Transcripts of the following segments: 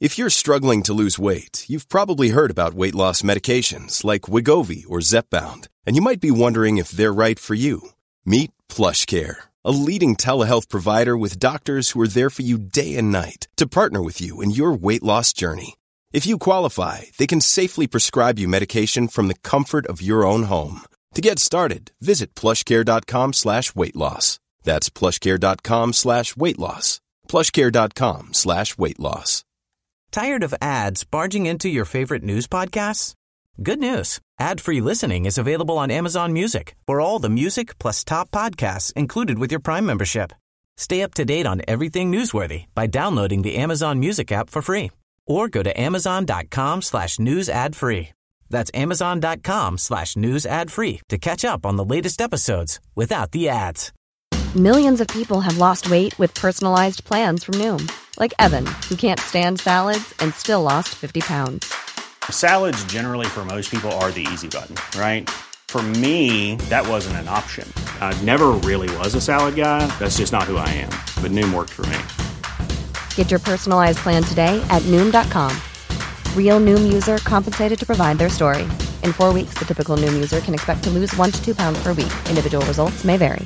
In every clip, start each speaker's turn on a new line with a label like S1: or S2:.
S1: If you're struggling to lose weight, you've probably heard about weight loss medications like Wegovy or Zepbound, and you might be wondering if they're right for you. Meet PlushCare, a leading telehealth provider with doctors who are there for you day and night to partner with you in your weight loss journey. If you qualify, they can safely prescribe you medication from the comfort of your own home. To get started, visit plushcare.com/weightloss. That's plushcare.com/weightloss. plushcare.com/weightloss.
S2: Tired of ads barging into your favorite news podcasts? Good news. Ad-free listening is available on Amazon Music for all the music plus top podcasts included with your Prime membership. Stay up to date on everything newsworthy by downloading the Amazon Music app for free or go to amazon.com/news ad free. That's amazon.com/news ad free to catch up on the latest episodes without the ads.
S3: Millions of people have lost weight with personalized plans from Noom. Like Evan, who can't stand salads and still lost 50 pounds.
S4: Salads generally for most people are the easy button, right? For me, that wasn't an option. I never really was a salad guy. That's just not who I am. But Noom worked for me.
S3: Get your personalized plan today at Noom.com. Real Noom user compensated to provide their story. In 4 weeks, the typical Noom user can expect to lose 1 to 2 pounds per week. Individual results may vary.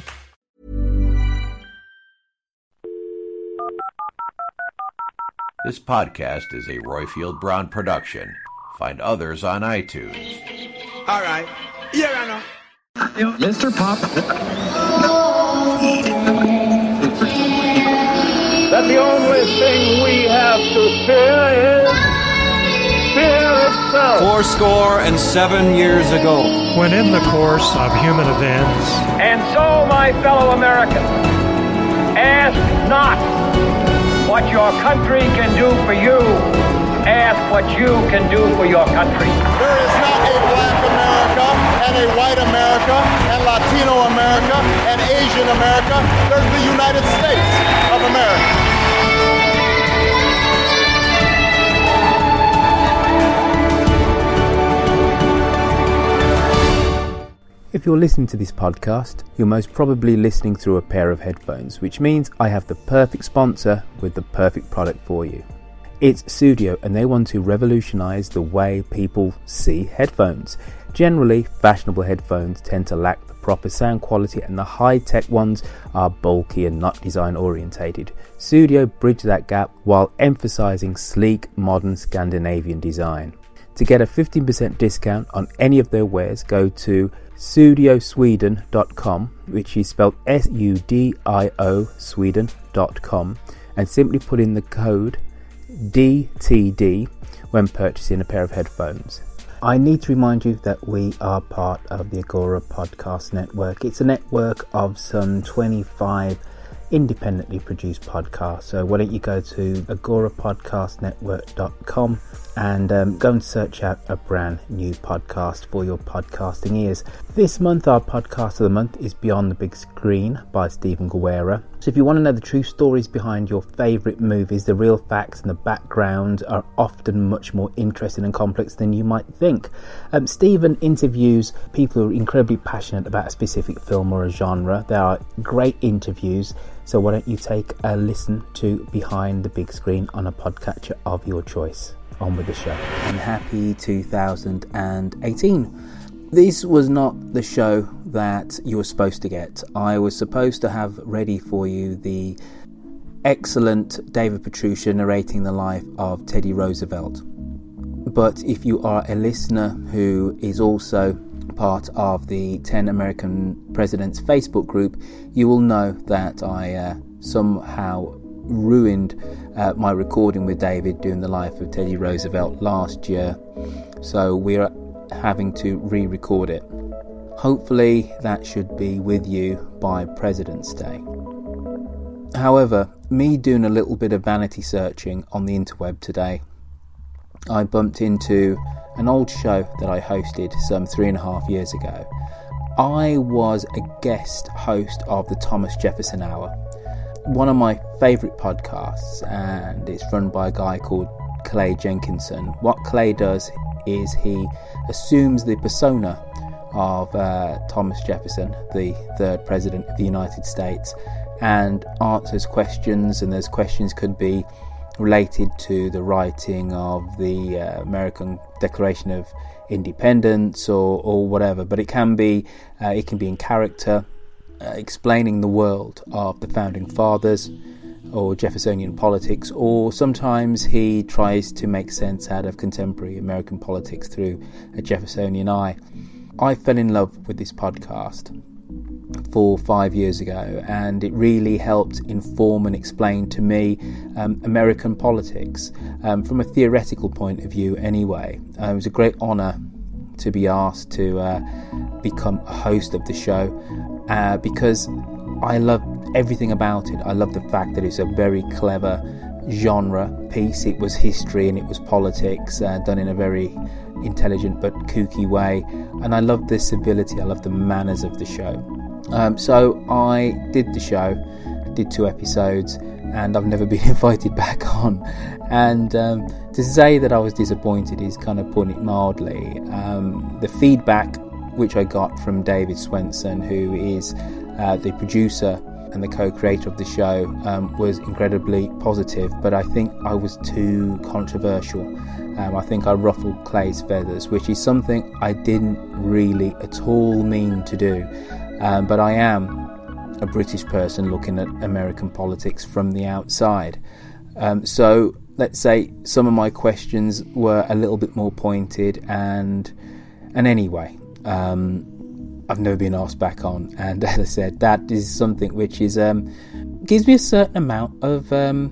S5: This podcast is a Royfield Brown production. Find others on iTunes.
S6: All right. Yeah, I know.
S7: Mr. Pop.
S8: That the only thing we have to fear is fear itself.
S9: 77 years ago,
S10: when in the course of human events.
S8: And so, my fellow Americans, ask not what your country can do for you. Ask what you can do for your country.
S11: There is not a black America and a white America and Latino America and Asian America. There's the United States of America.
S12: If you're listening to this podcast, you're most probably listening through a pair of headphones, which means I have the perfect sponsor with the perfect product for you. It's Sudio, and they want to revolutionize the way people see headphones. Generally, fashionable headphones tend to lack the proper sound quality, and the high-tech ones are bulky and not design orientated. Sudio bridge that gap while emphasizing sleek, modern Scandinavian design. To get a 15% discount on any of their wares, go to sudiosweden.com, which is spelled SUDIO Sweden.com, and simply put in the code DTD when purchasing a pair of headphones. I need to remind you that we are part of the Agora Podcast Network. It's a network of some 25 independently produced podcasts. So why don't you go to agorapodcastnetwork.com and go and search out a brand new podcast for your podcasting ears. This month, our podcast of the month is Beyond the Big Screen by Stephen Guerra. So if you want to know the true stories behind your favourite movies, the real facts and the background are often much more interesting and complex than you might think. Stephen interviews people who are incredibly passionate about a specific film or a genre. There are great interviews, so why don't you take a listen to Behind the Big Screen on a podcatcher of your choice. On with the show. And happy 2018. This was not the show that you were supposed to get. I was supposed to have ready for you the excellent David Pietrusza narrating the life of Teddy Roosevelt. But if you are a listener who is also part of the 10 American Presidents Facebook group, you will know that I somehow ruined my recording with David doing the life of Teddy Roosevelt last year, so we're having to re-record it. Hopefully that should be with you by President's Day. However, me doing a little bit of vanity searching on the interweb today, I bumped into an old show that I hosted some 3.5 years ago. I was a guest host of the Thomas Jefferson Hour, one of my favourite podcasts, and it's run by a guy called Clay Jenkinson. What Clay does is he assumes the persona of Thomas Jefferson, the third president of the United States, and answers questions, and those questions could be related to the writing of the American Declaration of Independence or whatever, but it can be in character, explaining the world of the Founding Fathers or Jeffersonian politics, or sometimes he tries to make sense out of contemporary American politics through a Jeffersonian eye. I fell in love with this podcast 4 or 5 years ago, and it really helped inform and explain to me American politics from a theoretical point of view anyway. It was a great honour to be asked to become a host of the show because I love everything about it. I love the fact that it's a very clever genre piece. It was history and it was politics done in a very intelligent but kooky way, and I love the civility, I love the manners of the show. So I did the show, did 2 episodes, and I've never been invited back on. And to say that I was disappointed is kind of putting it mildly. The feedback which I got from David Swenson, who is the producer and the co-creator of the show, was incredibly positive, but I think I was too controversial. I think I ruffled Clay's feathers, which is something I didn't really at all mean to do. But I am a British person looking at American politics from the outside. So let's say some of my questions were a little bit more pointed, and anyway, I've never been asked back on, and as I said, that is something which is gives me a certain amount of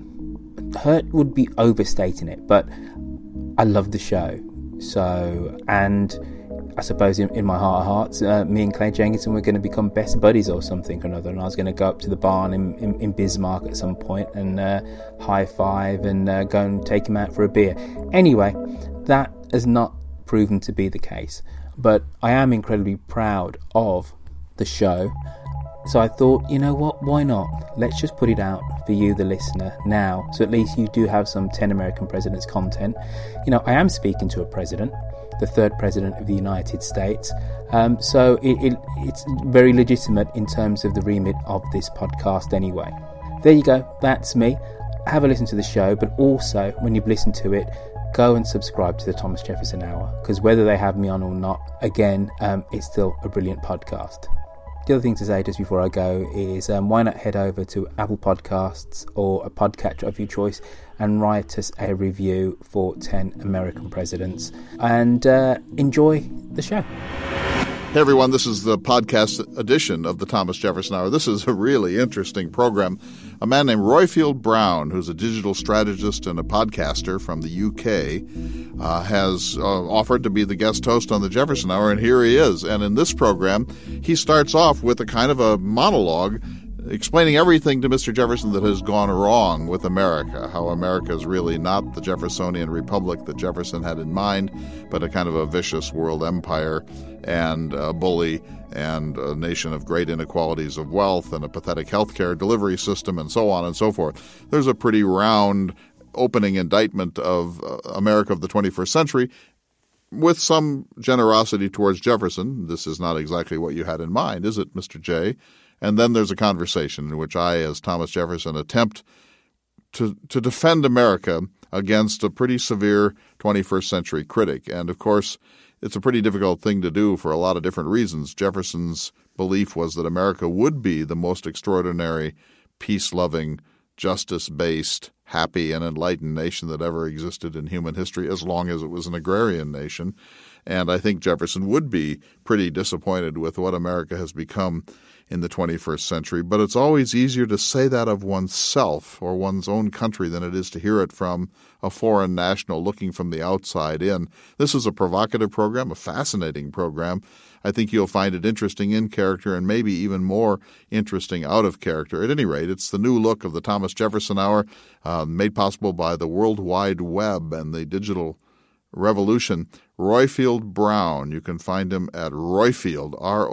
S12: hurt would be overstating it, but I love the show. So, and I suppose in my heart of hearts, me and Clay Jenkinson were going to become best buddies or something or another, and I was going to go up to the barn in Bismarck at some point and high five and go and take him out for a beer. Anyway, that has not proven to be the case, but I am incredibly proud of the show. So I thought, you know what, why not? Let's just put it out for you, the listener, now, so at least you do have some 10 American Presidents content. You know, I am speaking to a president, the 3rd president of the United States, so it's very legitimate in terms of the remit of this podcast anyway. There you go, that's me. Have a listen to the show, but also, when you've listened to it, go and subscribe to the Thomas Jefferson Hour, because whether they have me on or not, again, it's still a brilliant podcast. The other thing to say just before I go is why not head over to Apple Podcasts or a podcatcher of your choice and write us a review for 10 American Presidents, and enjoy the show.
S11: Hey everyone, this is the podcast edition of the Thomas Jefferson Hour. This is a really interesting program. A man named Roifield Brown, who's a digital strategist and a podcaster from the UK, has offered to be the guest host on the Jefferson Hour, and here he is. And in this program, he starts off with a kind of a monologue explaining everything to Mr. Jefferson that has gone wrong with America, how America is really not the Jeffersonian republic that Jefferson had in mind, but a kind of a vicious world empire and a bully and a nation of great inequalities of wealth and a pathetic healthcare delivery system and so on and so forth. There's a pretty round opening indictment of America of the 21st century with some generosity towards Jefferson. This is not exactly what you had in mind, is it, Mr. J? And then there's a conversation in which I, as Thomas Jefferson, attempt to defend America against a pretty severe 21st century critic. And, of course, it's a pretty difficult thing to do for a lot of different reasons. Jefferson's belief was that America would be the most extraordinary, peace-loving, justice-based, happy, and enlightened nation that ever existed in human history, as long as it was an agrarian nation. And I think Jefferson would be pretty disappointed with what America has become in the 21st century. But it's always easier to say that of oneself or one's own country than it is to hear it from a foreign national looking from the outside in. This is a provocative program, a fascinating program. I think you'll find it interesting in character and maybe even more interesting out of character. At any rate, it's the new look of the Thomas Jefferson Hour, made possible by the World Wide Web and the digital revolution. Roifield Brown. You can find him at Roifield,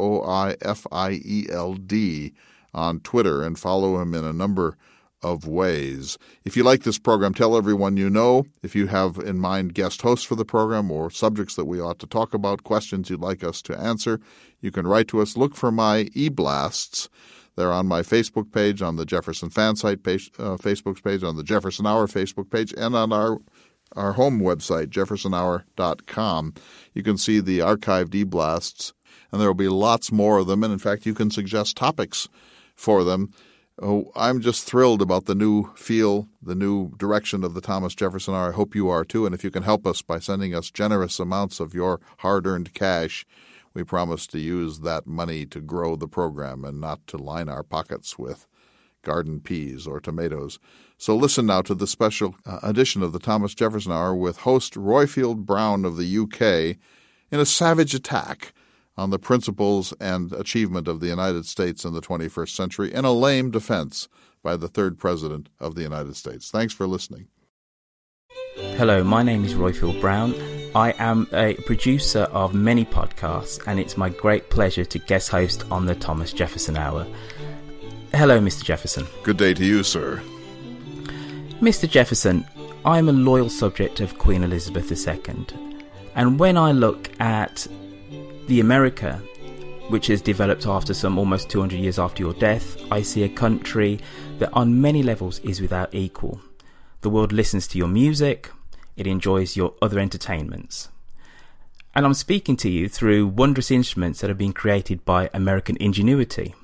S11: R-O-I-F-I-E-L-D, on Twitter, and follow him in a number of ways. If you like this program, tell everyone you know. If you have in mind guest hosts for the program or subjects that we ought to talk about, questions you'd like us to answer, you can write to us. Look for my e-blasts. They're on my Facebook page, on the Jefferson Fansite page, Facebook page, on the Jefferson Hour Facebook page, and on our home website, jeffersonhour.com. You can see the archived e-blasts, and there will be lots more of them. And in fact, you can suggest topics for them. Oh, I'm just thrilled about the new feel, the new direction of the Thomas Jefferson Hour. I hope you are too. And if you can help us by sending us generous amounts of your hard-earned cash, we promise to use that money to grow the program and not to line our pockets with garden peas or tomatoes. So listen now to the special edition of the Thomas Jefferson Hour with host Roifield Brown of the UK in a savage attack on the principles and achievement of the United States in the 21st century and a lame defense by the third president of the United States. Thanks for listening.
S12: Hello, my name is Roifield Brown. I am a producer of many podcasts, and it's my great pleasure to guest host on the Thomas Jefferson Hour. Hello, Mr. Jefferson.
S11: Good day to you, sir.
S12: Mr. Jefferson, I'm a loyal subject of Queen Elizabeth II, and when I look at the America which has developed after some almost 200 years after your death, I see a country that on many levels is without equal. The world listens to your music, it enjoys your other entertainments. And I'm speaking to you through wondrous instruments that have been created by American ingenuity.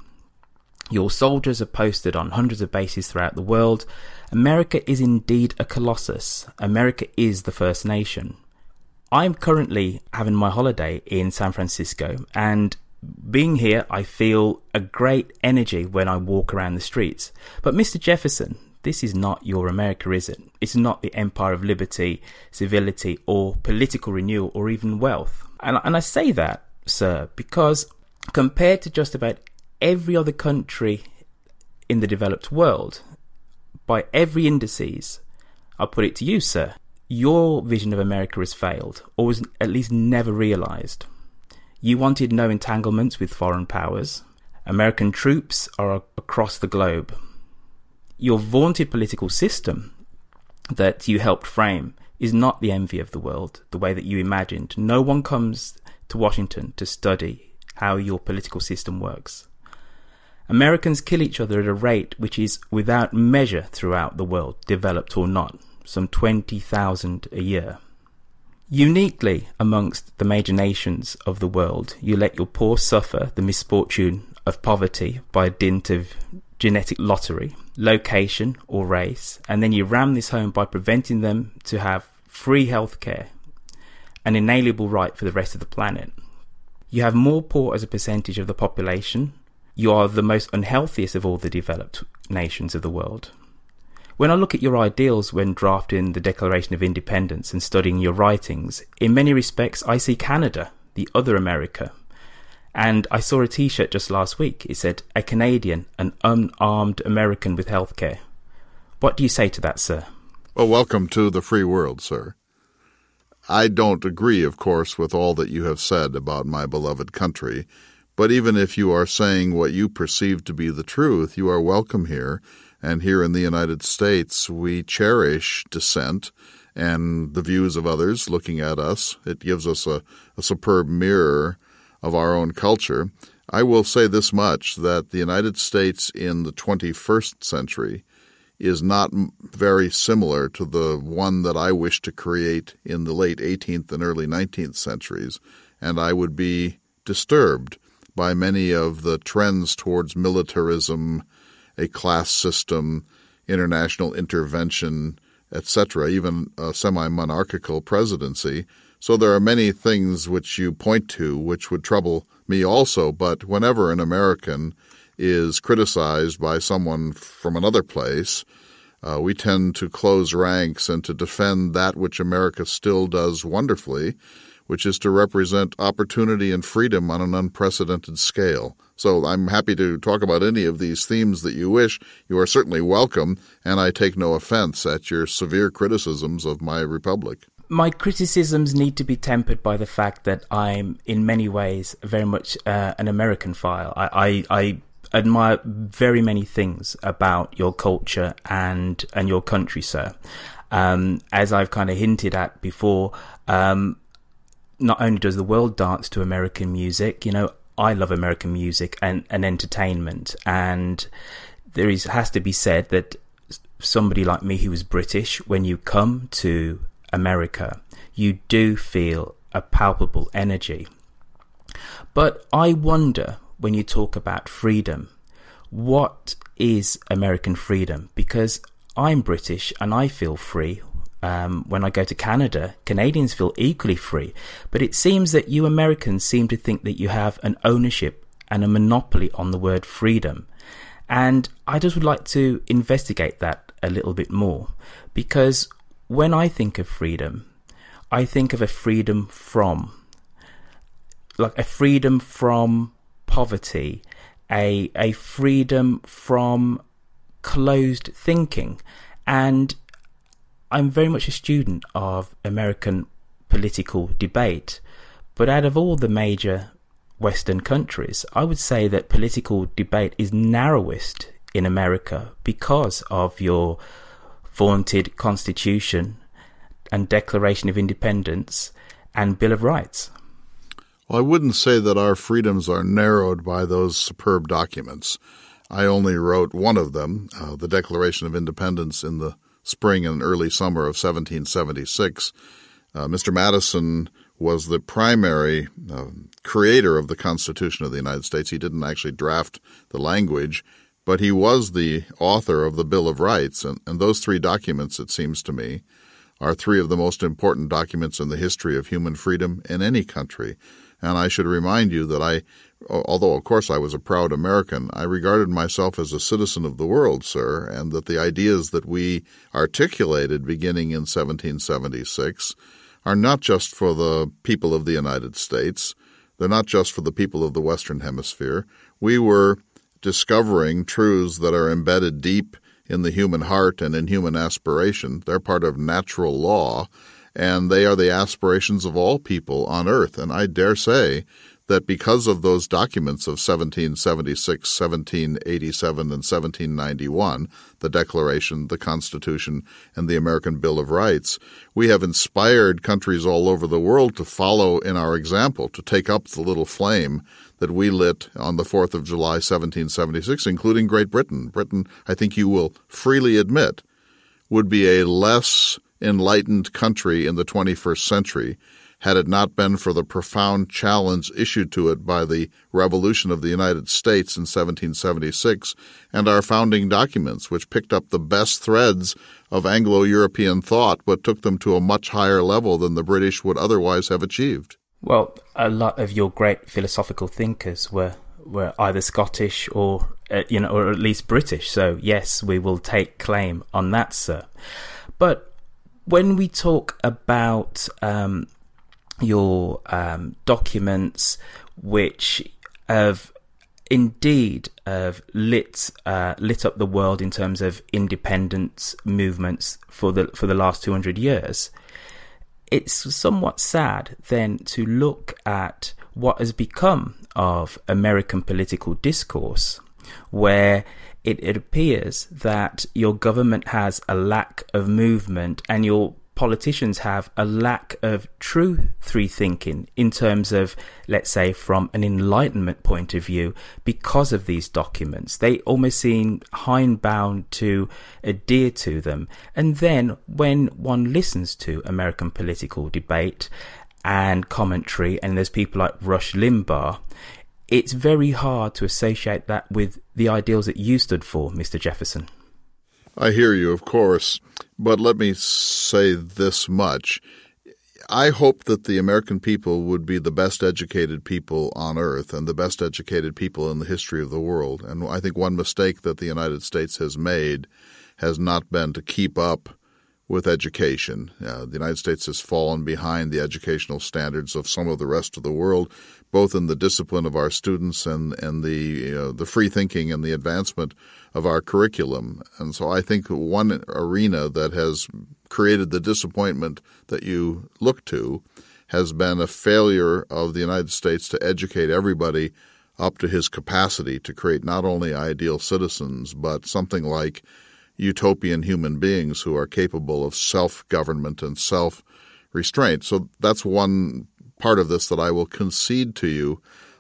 S12: Your soldiers are posted on hundreds of bases throughout the world. America is indeed a colossus. America is the First Nation. I'm currently having my holiday in San Francisco, and being here, I feel a great energy when I walk around the streets. But Mr. Jefferson, this is not your America, is it? It's not the empire of liberty, civility, or political renewal, or even wealth. And I say that, sir, because compared to just about every other country in the developed world, by every indices, I'll put it to you, sir, your vision of America has failed, or was at least never realised. You wanted no entanglements with foreign powers. American troops are across the globe. Your vaunted political system that you helped frame is not the envy of the world, the way that you imagined. No one comes to Washington to study how your political system works. Americans kill each other at a rate which is without measure throughout the world, developed or not. Some 20,000 a year. Uniquely amongst the major nations of the world, you let your poor suffer the misfortune of poverty by dint of genetic lottery, location or race, and then you ram this home by preventing them to have free healthcare, an inalienable right for the rest of the planet. You have more poor as a percentage of the population. You are the most unhealthiest of all the developed nations of the world. When I look at your ideals when drafting the Declaration of Independence and studying your writings, in many respects I see Canada, the other America. And I saw a t-shirt just last week. It said, "A Canadian, an unarmed American with healthcare." What do you say to that, sir?
S11: Well, welcome to the free world, sir. I don't agree, of course, with all that you have said about my beloved country, but even if you are saying what you perceive to be the truth, you are welcome here. And here in the United States, we cherish dissent and the views of others looking at us. It gives us a superb mirror of our own culture. I will say this much, that the United States in the 21st century is not very similar to the one that I wish to create in the late 18th and early 19th centuries. And I would be disturbed by many of the trends towards militarism, a class system, international intervention, etc., even a semi-monarchical presidency. So there are many things which you point to which would trouble me also, but whenever an American is criticized by someone from another place, we tend to close ranks and to defend that which America still does wonderfully, which is to represent opportunity and freedom on an unprecedented scale. So I'm happy to talk about any of these themes that you wish. You are certainly welcome, and I take no offense at your severe criticisms of my republic.
S12: My criticisms need to be tempered by the fact that I'm, in many ways, very much an American file. I admire very many things about your culture and your country, sir. As I've kind of hinted at before, not only does the world dance to American music, you know, I love American music and entertainment, and has to be said that somebody like me who is British, when you come to America, you do feel a palpable energy. But I wonder, when you talk about freedom, what is American freedom? Because I'm British and I feel free. When I go to Canada, Canadians feel equally free. But it seems that you Americans seem to think that you have an ownership and a monopoly on the word freedom. And I just would like to investigate that a little bit more. Because when I think of freedom, I think of a freedom from, like a freedom from poverty, a freedom from closed thinking. And I'm very much a student of American political debate. But out of all the major Western countries, I would say that political debate is narrowest in America because of your vaunted Constitution and Declaration of Independence and Bill of Rights.
S11: Well, I wouldn't say that our freedoms are narrowed by those superb documents. I only wrote one of them, the Declaration of Independence, in the spring and early summer of 1776. Mr. Madison was the primary creator of the Constitution of the United States. He didn't actually draft the language, but he was the author of the Bill of Rights. And those three documents, it seems to me, are three of the most important documents in the history of human freedom in any country. And I should remind you that although of course I was a proud American, I regarded myself as a citizen of the world, sir, and that the ideas that we articulated beginning in 1776 are not just for the people of the United States. They're not just for the people of the Western Hemisphere. We were discovering truths that are embedded deep in the human heart and in human aspiration. They're part of natural law, and they are the aspirations of all people on earth. And I dare say that because of those documents of 1776, 1787, and 1791, the Declaration, the Constitution, and the American Bill of Rights, we have inspired countries all over the world to follow in our example, to take up the little flame that we lit on the 4th of July, 1776, including Great Britain. Britain, I think you will freely admit, would be a less enlightened country in the 21st century had it not been for the profound challenge issued to it by the Revolution of the United States in 1776 and our founding documents, which picked up the best threads of Anglo-European thought but took them to a much higher level than the British would otherwise have achieved.
S12: Well, a lot of your great philosophical thinkers were either Scottish or or at least British. So yes, we will take claim on that, sir. But when we talk about your documents, which have indeed lit up the world in terms of independence movements for the last 200 years, it's somewhat sad then to look at what has become of American political discourse, where it appears that your government has a lack of movement and your politicians have a lack of true free thinking in terms of, let's say, from an Enlightenment point of view, because of these documents. They almost seem hidebound to adhere to them. And then when one listens to American political debate and commentary, and there's people like Rush Limbaugh, it's very hard to associate that with the ideals that you stood for, Mr. Jefferson.
S11: I hear you, of course, but let me say this much. I hope that the American people would be the best educated people on earth and the best educated people in the history of the world. And I think one mistake that the United States has made has not been to keep up with education. The United States has fallen behind the educational standards of some of the rest of the world, both in the discipline of our students and the free thinking and the advancement of our curriculum. And so I think one arena that has created the disappointment that you look to has been a failure of the United States to educate everybody up to his capacity to create not only ideal citizens, but something like utopian human beings who are capable of self-government and self-restraint. So that's one part of this that I will concede to you.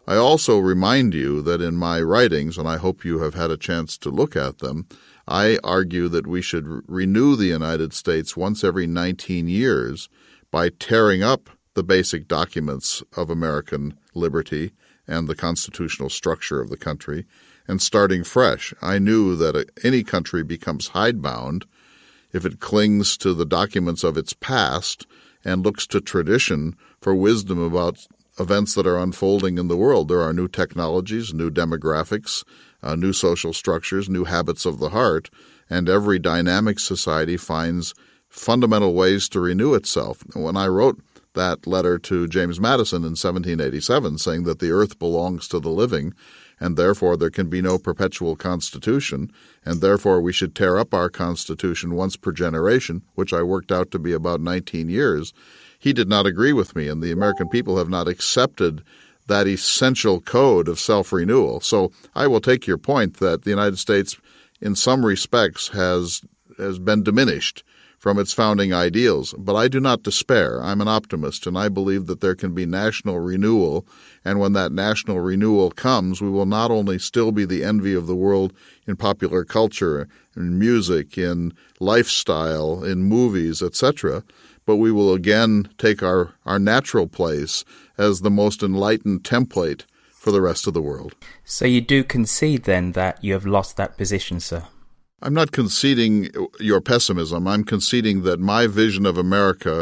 S11: I also remind you that in my writings, and I hope you have had a chance to look at them, I argue that we should renew the United States once every 19 years by tearing up the basic documents of American liberty and the constitutional structure of the country and starting fresh. I knew that any country becomes hidebound if it clings to the documents of its past and looks to tradition for wisdom about events that are unfolding in the world. There are new technologies, new demographics, new social structures, new habits of the heart, and every dynamic society finds fundamental ways to renew itself. When I wrote that letter to James Madison in 1787 saying that the earth belongs to the living and therefore there can be no perpetual constitution, and therefore we should tear up our constitution once per generation, which I worked out to be about 19 years, he did not agree with me, and the American people have not accepted that essential code of self-renewal. So I will take your point that the United States, in some respects, has been diminished from its founding ideals. But I do not despair. I'm an optimist, and I believe that there can be national renewal. And when that national renewal comes, we will not only still be the envy of the world in popular culture, in music, in lifestyle, in movies, etc., but we will again take our natural place as the most enlightened template for the rest of the world.
S12: So you do concede then that you have lost that position, sir?
S11: I'm not conceding your pessimism. I'm conceding that my vision of America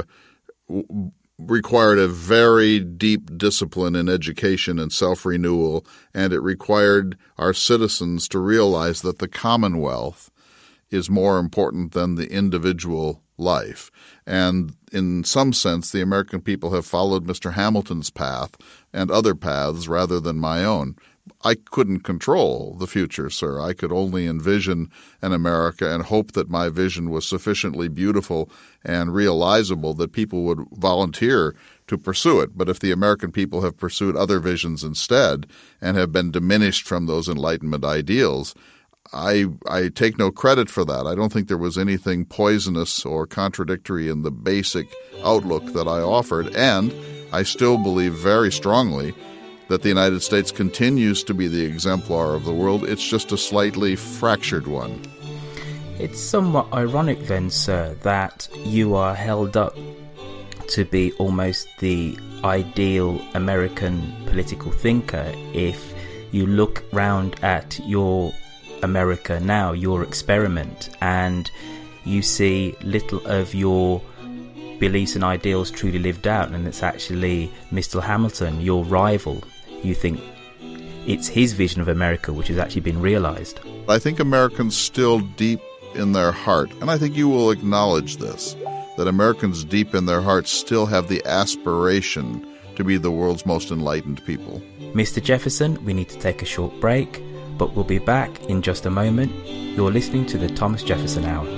S11: required a very deep discipline in education and self-renewal, and it required our citizens to realize that the Commonwealth is more important than the individual life. And in some sense, the American people have followed Mr. Hamilton's path and other paths rather than my own. I couldn't control the future, sir. I could only envision an America and hope that my vision was sufficiently beautiful and realizable that people would volunteer to pursue it. But if the American people have pursued other visions instead and have been diminished from those Enlightenment ideals, I take no credit for that. I don't think there was anything poisonous or contradictory in the basic outlook that I offered, and I still believe very strongly that the United States continues to be the exemplar of the world. It's just a slightly fractured one.
S12: It's somewhat ironic then, sir, that you are held up to be almost the ideal American political thinker if you look round at your America now, your experiment, and you see little of your beliefs and ideals truly lived out, and it's actually Mr. Hamilton, your rival. You think it's his vision of America which has actually been realized.
S11: I think Americans still deep in their heart, and I think you will acknowledge this, that Americans deep in their hearts still have the aspiration to be the world's most enlightened people.
S12: Mr. Jefferson, we need to take a short break, but we'll be back in just a moment. You're listening to the Thomas Jefferson Hour.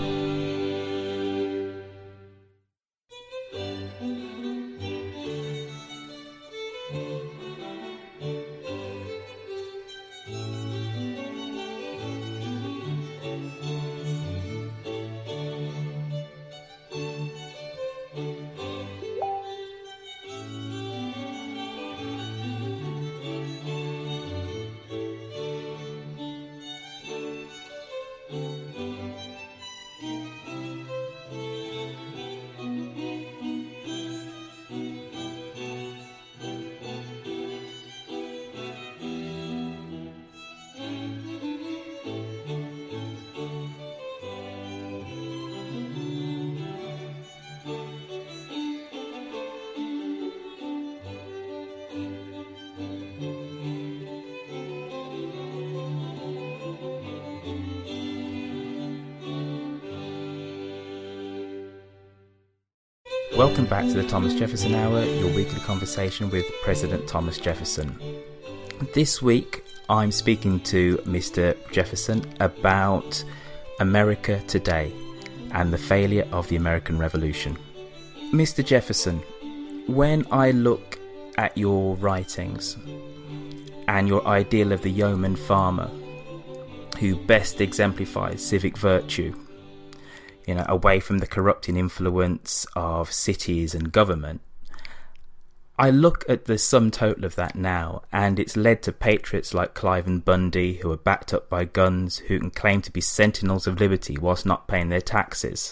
S12: Welcome back to the Thomas Jefferson Hour, your weekly conversation with President Thomas Jefferson. This week, I'm speaking to Mr. Jefferson about America today and the failure of the American Revolution. Mr. Jefferson, when I look at your writings and your ideal of the yeoman farmer who best exemplifies civic virtue, away from the corrupting influence of cities and government, I look at the sum total of that now, and it's led to patriots like Clive and Bundy, who are backed up by guns, who can claim to be sentinels of liberty whilst not paying their taxes.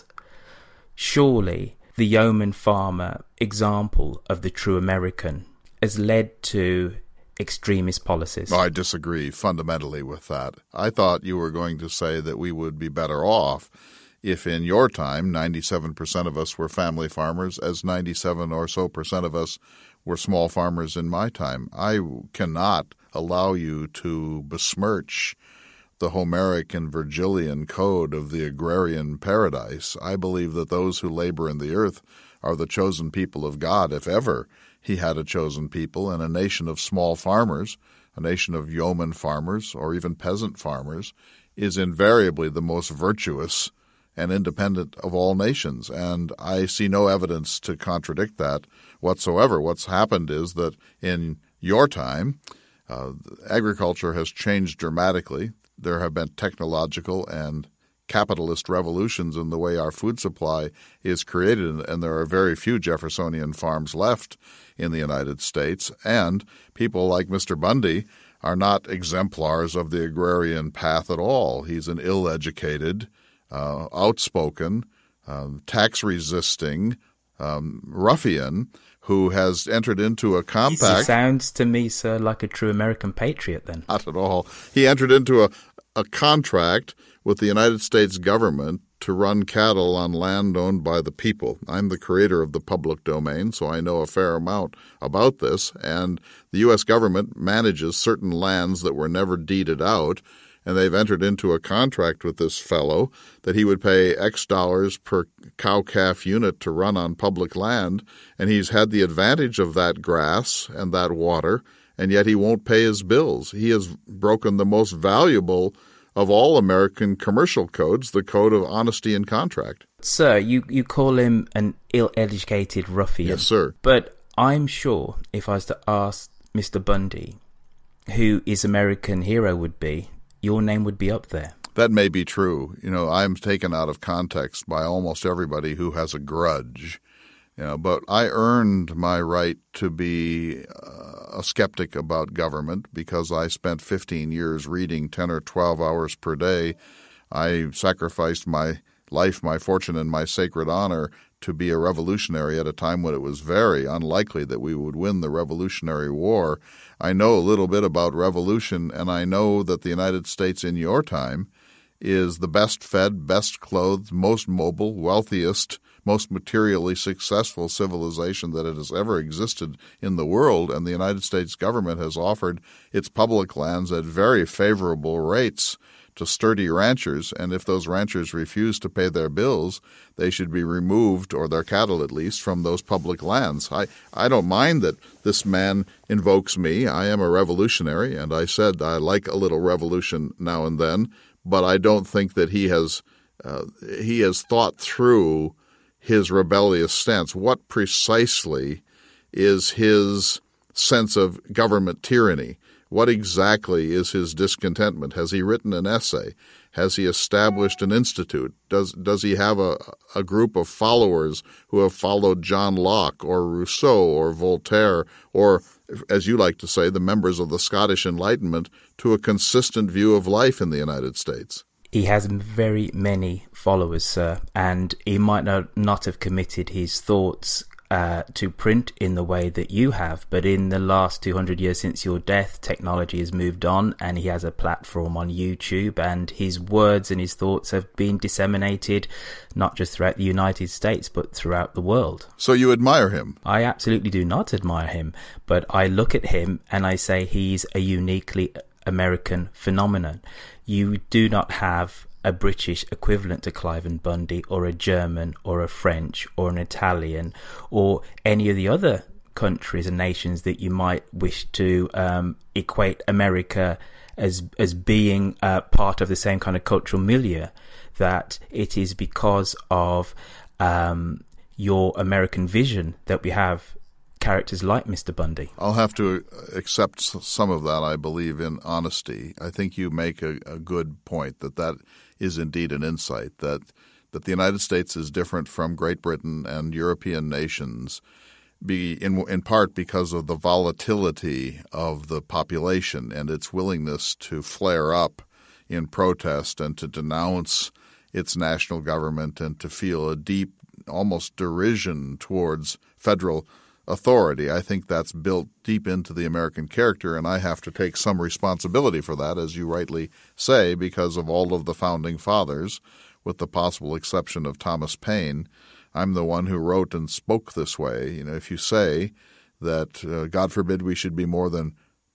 S12: Surely the yeoman farmer example of the true American has led to extremist policies.
S11: I disagree fundamentally with that. I thought you were going to say that we would be better off if in your time 97% of us were family farmers, as 97 or so percent of us were small farmers in my time. I cannot allow you to besmirch the Homeric and Virgilian code of the agrarian paradise. I believe that those who labor in the earth are the chosen people of God, if ever he had a chosen people, and a nation of small farmers, a nation of yeoman farmers, or even peasant farmers, is invariably the most virtuous and independent of all nations. And I see no evidence to contradict that whatsoever. What's happened is that in your time, agriculture has changed dramatically. There have been technological and capitalist revolutions in the way our food supply is created, and there are very few Jeffersonian farms left in the United States. And people like Mr. Bundy are not exemplars of the agrarian path at all. He's an ill-educated, outspoken, tax-resisting ruffian who has entered into a compact.
S12: He sounds to me, sir, like a true American patriot then.
S11: Not at all. He entered into a contract with the United States government to run cattle on land owned by the people. I'm the creator of the public domain, so I know a fair amount about this. And the U.S. government manages certain lands that were never deeded out, and they've entered into a contract with this fellow that he would pay X dollars per cow-calf unit to run on public land, and he's had the advantage of that grass and that water, and yet he won't pay his bills. He has broken the most valuable of all American commercial codes, the code of honesty and contract.
S12: Sir, you call him an ill-educated ruffian.
S11: Yes, sir.
S12: But I'm sure if I was to ask Mr. Bundy who his American hero would be, your name would be up there.
S11: That may be true. You know, I'm taken out of context by almost everybody who has a grudge. You know, but I earned my right to be a skeptic about government because I spent 15 years reading 10 or 12 hours per day. I sacrificed my life, my fortune, and my sacred honor to be a revolutionary at a time when it was very unlikely that we would win the Revolutionary War. I know a little bit about revolution, and I know that the United States in your time is the best fed, best clothed, most mobile, wealthiest, most materially successful civilization that it has ever existed in the world, and the United States government has offered its public lands at very favorable rates to sturdy ranchers, and if those ranchers refuse to pay their bills, they should be removed, or their cattle at least, from those public lands. I don't mind that this man invokes me. I am a revolutionary, and I said I like a little revolution now and then, but I don't think that he has thought through his rebellious stance. What precisely is his sense of government tyranny? What exactly is his discontentment? Has he written an essay? Has he established an institute? Does he have a group of followers who have followed John Locke or Rousseau or Voltaire or, as you like to say, the members of the Scottish Enlightenment to a consistent view of life in the United States?
S12: He has very many followers, sir, and he might not have committed his thoughts to print in the way that you have, but in the last 200 years since your death, technology has moved on, and he has a platform on YouTube, and his words and his thoughts have been disseminated not just throughout the United States, but throughout the world.
S11: So you admire him?
S12: I absolutely do not admire him, but I look at him and I say he's a uniquely American phenomenon. You do not have a British equivalent to Clive and Bundy, or a German, or a French, or an Italian, or any of the other countries and nations that you might wish to equate America as being part of the same kind of cultural milieu. That it is because of your American vision that we have characters like Mr. Bundy.
S11: I'll have to accept some of that, I believe, in honesty. I think you make a good point that is indeed an insight, that the United States is different from Great Britain and European nations in part because of the volatility of the population and its willingness to flare up in protest and to denounce its national government and to feel a deep, almost derision towards federal authority. I think that's built deep into the American character, and I have to take some responsibility for that, as you rightly say, because of all of the founding fathers, with the possible exception of Thomas Paine. I'm the one who wrote and spoke this way. You know, if you say that, God forbid, we should be more than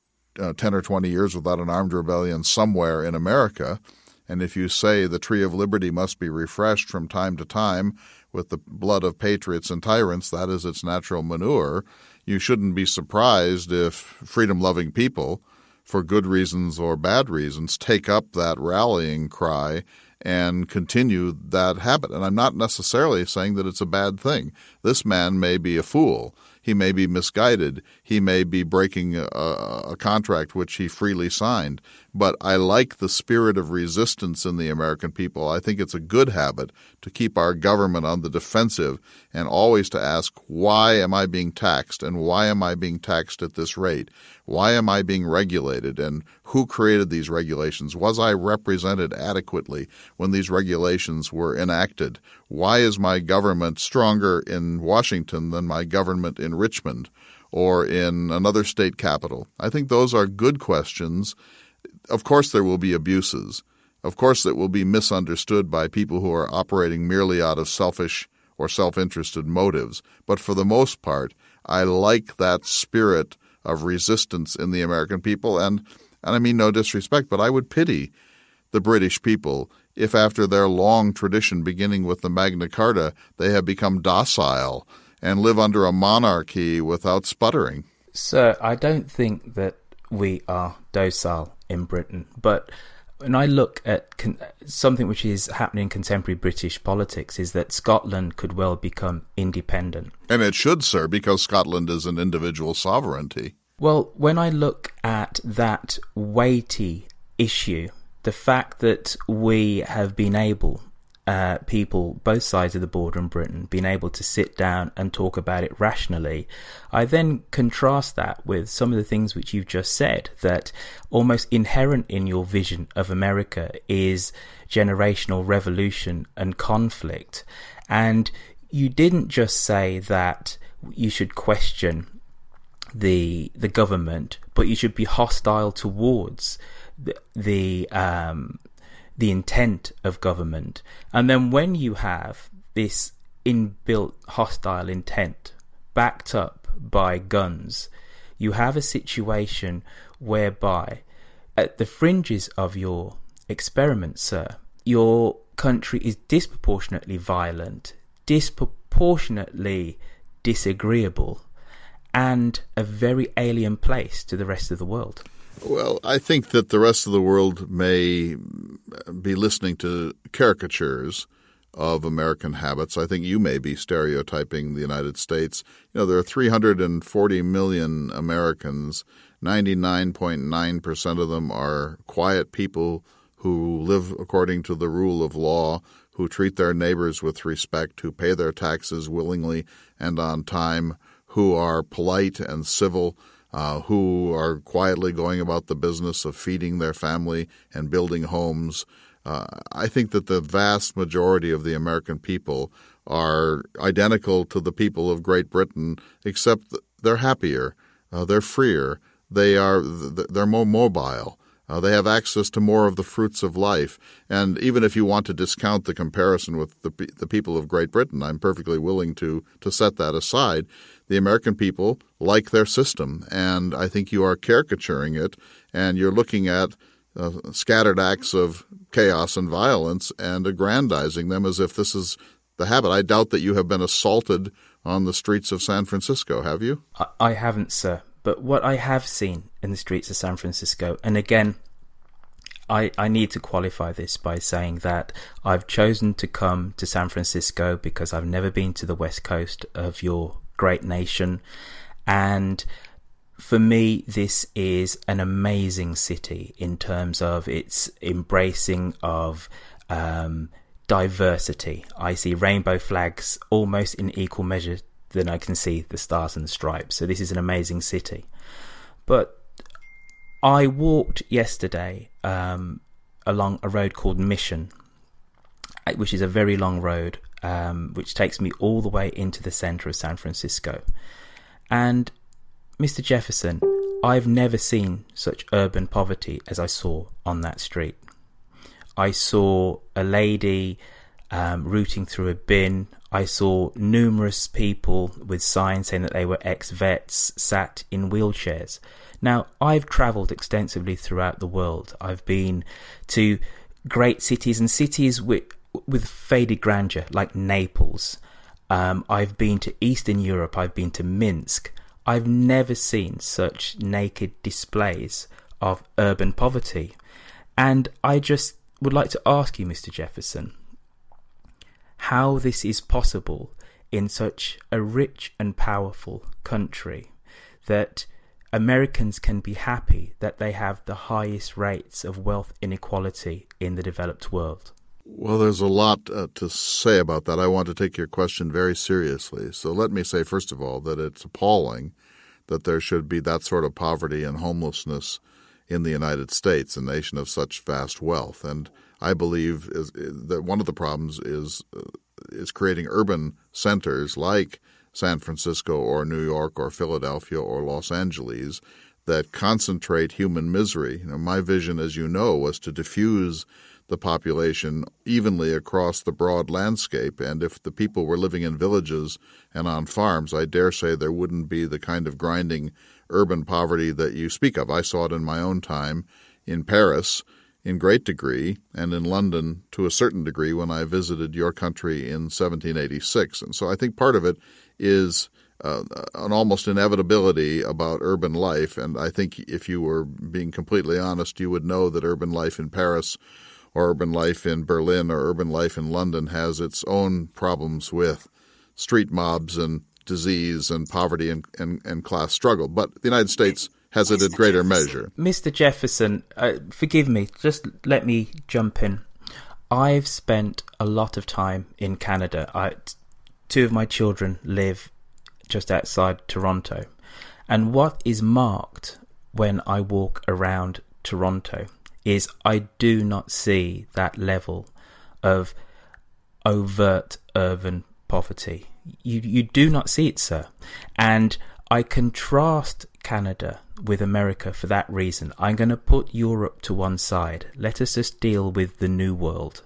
S11: 10 or 20 years without an armed rebellion somewhere in America, and if you say the tree of liberty must be refreshed from time to time with the blood of patriots and tyrants, that is its natural manure, you shouldn't be surprised if freedom-loving people, for good reasons or bad reasons, take up that rallying cry and continue that habit. And I'm not necessarily saying that it's a bad thing. This man may be a fool. He may be misguided. He may be breaking a contract which he freely signed. But I like the spirit of resistance in the American people. I think it's a good habit to keep our government on the defensive and always to ask, why am I being taxed, and why am I being taxed at this rate? Why am I being regulated, and who created these regulations? Was I represented adequately when these regulations were enacted? Why is my government stronger in Washington than my government in Richmond or in another state capital? I think those are good questions. Of course there will be abuses. Of course it will be misunderstood by people who are operating merely out of selfish or self-interested motives. But for the most part, I like that spirit of resistance in the American people. And I mean no disrespect, but I would pity the British people if after their long tradition, beginning with the Magna Carta, they have become docile and live under a monarchy without sputtering.
S12: Sir, I don't think that we are docile in Britain, but when I look at something which is happening in contemporary British politics is that Scotland could well become independent.
S11: And it should, sir, because Scotland is an individual sovereignty.
S12: Well, when I look at that weighty issue, the fact that we have been able, people, both sides of the border in Britain, been able to sit down and talk about it rationally, I then contrast that with some of the things which you've just said, that almost inherent in your vision of America is generational revolution and conflict. And you didn't just say that you should question the government, but you should be hostile towards the intent of government. And then when you have this inbuilt hostile intent backed up by guns, you have a situation whereby at the fringes of your experiment, sir, your country is disproportionately violent, disproportionately disagreeable, and a very alien place to the rest of the world.
S11: Well, I think that the rest of the world may be listening to caricatures of American habits. I think you may be stereotyping the United States. You know, there are 340 million Americans. 99.9% of them are quiet people who live according to the rule of law, who treat their neighbors with respect, who pay their taxes willingly and on time, who are polite and civil, who are quietly going about the business of feeding their family and building homes. I think that the vast majority of the American people are identical to the people of Great Britain, except they're happier, they're freer, they're more mobile. They have access to more of the fruits of life. And even if you want to discount the comparison with the people of Great Britain, I'm perfectly willing to set that aside. The American people like their system, and I think you are caricaturing it, and you're looking at scattered acts of chaos and violence and aggrandizing them as if this is the habit. I doubt that you have been assaulted on the streets of San Francisco, have you?
S12: I haven't, sir. But what I have seen in the streets of San Francisco, and again, I need to qualify this by saying that I've chosen to come to San Francisco because I've never been to the west coast of your great nation. And for me, this is an amazing city in terms of its embracing of diversity. I see rainbow flags almost in equal measure then I can see the stars and the stripes. So this is an amazing city. But I walked yesterday along a road called Mission, which is a very long road, which takes me all the way into the center of San Francisco. And Mr. Jefferson, I've never seen such urban poverty as I saw on that street. I saw a lady rooting through a bin. I saw numerous people with signs saying that they were ex-vets sat in wheelchairs. Now, I've travelled extensively throughout the world. I've been to great cities and cities with faded grandeur, like Naples. I've been to Eastern Europe. I've been to Minsk. I've never seen such naked displays of urban poverty. And I just would like to ask you, Mr. Jefferson, how this is possible in such a rich and powerful country, that Americans can be happy that they have the highest rates of wealth inequality in the developed world.
S11: Well, there's a lot to say about that. I want to take your question very seriously. So let me say, first of all, that it's appalling that there should be that sort of poverty and homelessness in the United States, a nation of such vast wealth. And I believe that one of the problems is creating urban centers like San Francisco or New York or Philadelphia or Los Angeles that concentrate human misery. You know, my vision, as you know, was to diffuse the population evenly across the broad landscape. And if the people were living in villages and on farms, I dare say there wouldn't be the kind of grinding urban poverty that you speak of. I saw it in my own time in Paris in great degree, and in London to a certain degree when I visited your country in 1786. And so I think part of it is an almost inevitability about urban life. And I think if you were being completely honest, you would know that urban life in Paris or urban life in Berlin or urban life in London has its own problems with street mobs and disease and poverty and class struggle. But the United States has it at greater measure.
S12: Mr. Jefferson, forgive me, just let me jump in. I've spent a lot of time in Canada. Two of my children live just outside Toronto. And what is marked when I walk around Toronto is I do not see that level of overt urban poverty. You do not see it, sir. And I contrast Canada with America for that reason. I'm going to put Europe to one side. Let us just deal with the New World.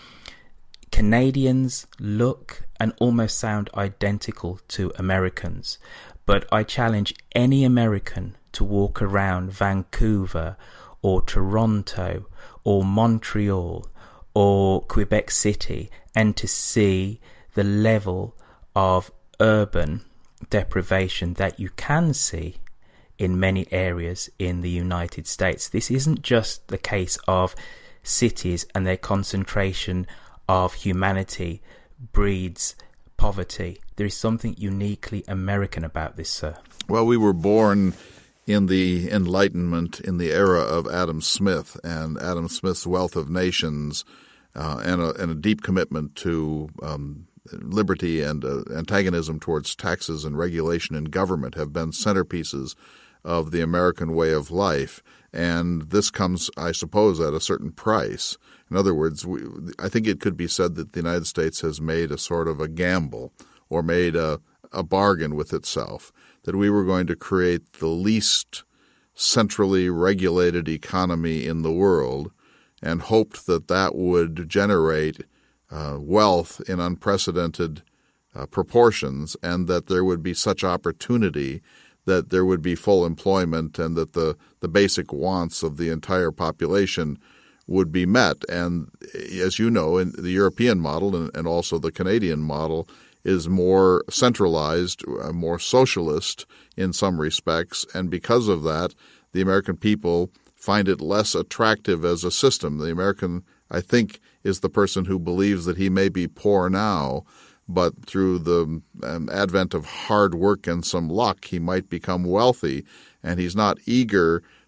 S12: Canadians look and almost sound identical to Americans, but I challenge any American to walk around Vancouver or Toronto or Montreal or Quebec City and to see the level of urban deprivation that you can see in many areas in the United States. This isn't just the case of cities and their concentration of humanity breeds poverty. There is something uniquely American about this, sir. Well,
S11: we were born in the Enlightenment, in the era of Adam Smith, and Adam Smith's Wealth of Nations and a deep commitment to liberty and antagonism towards taxes and regulation in government have been centerpieces of the American way of life. And this comes, I suppose, at a certain price. In other words, I think it could be said that the United States has made a sort of a gamble or made a bargain with itself, that we were going to create the least centrally regulated economy in the world and hoped that that would generate wealth in unprecedented proportions, and that there would be such opportunity that there would be full employment and that the basic wants of the entire population would be met. And as you know, in the European model and also the Canadian model is more centralized, more socialist in some respects, and because of that, the American people find it less attractive as a system. The American, I think, is the person who believes that he may be poor now, but through the advent of hard work and some luck, he might become wealthy, and he's not eager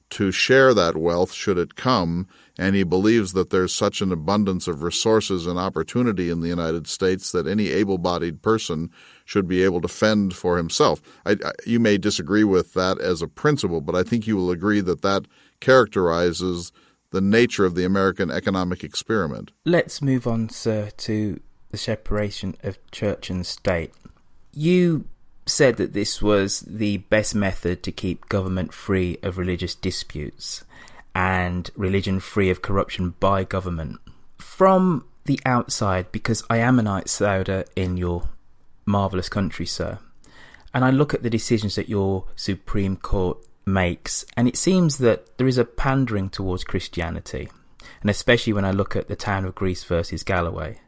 S11: to share that wealth should it come, and he believes that there's such an abundance of resources and opportunity in the United States that any able-bodied person should be able to fend for himself. You may disagree with that as a principle, but I think you will agree that that characterizes the nature of the American economic experiment.
S12: Let's move on, sir, to the separation of church and state. You said that this was the best method to keep government free of religious disputes and religion free of corruption by government. From the outside, because I am an outsider in your marvellous country, sir, and I look at the decisions that your Supreme Court makes, and it seems that there is a pandering towards Christianity, and especially when I look at the town of Greece versus Galloway.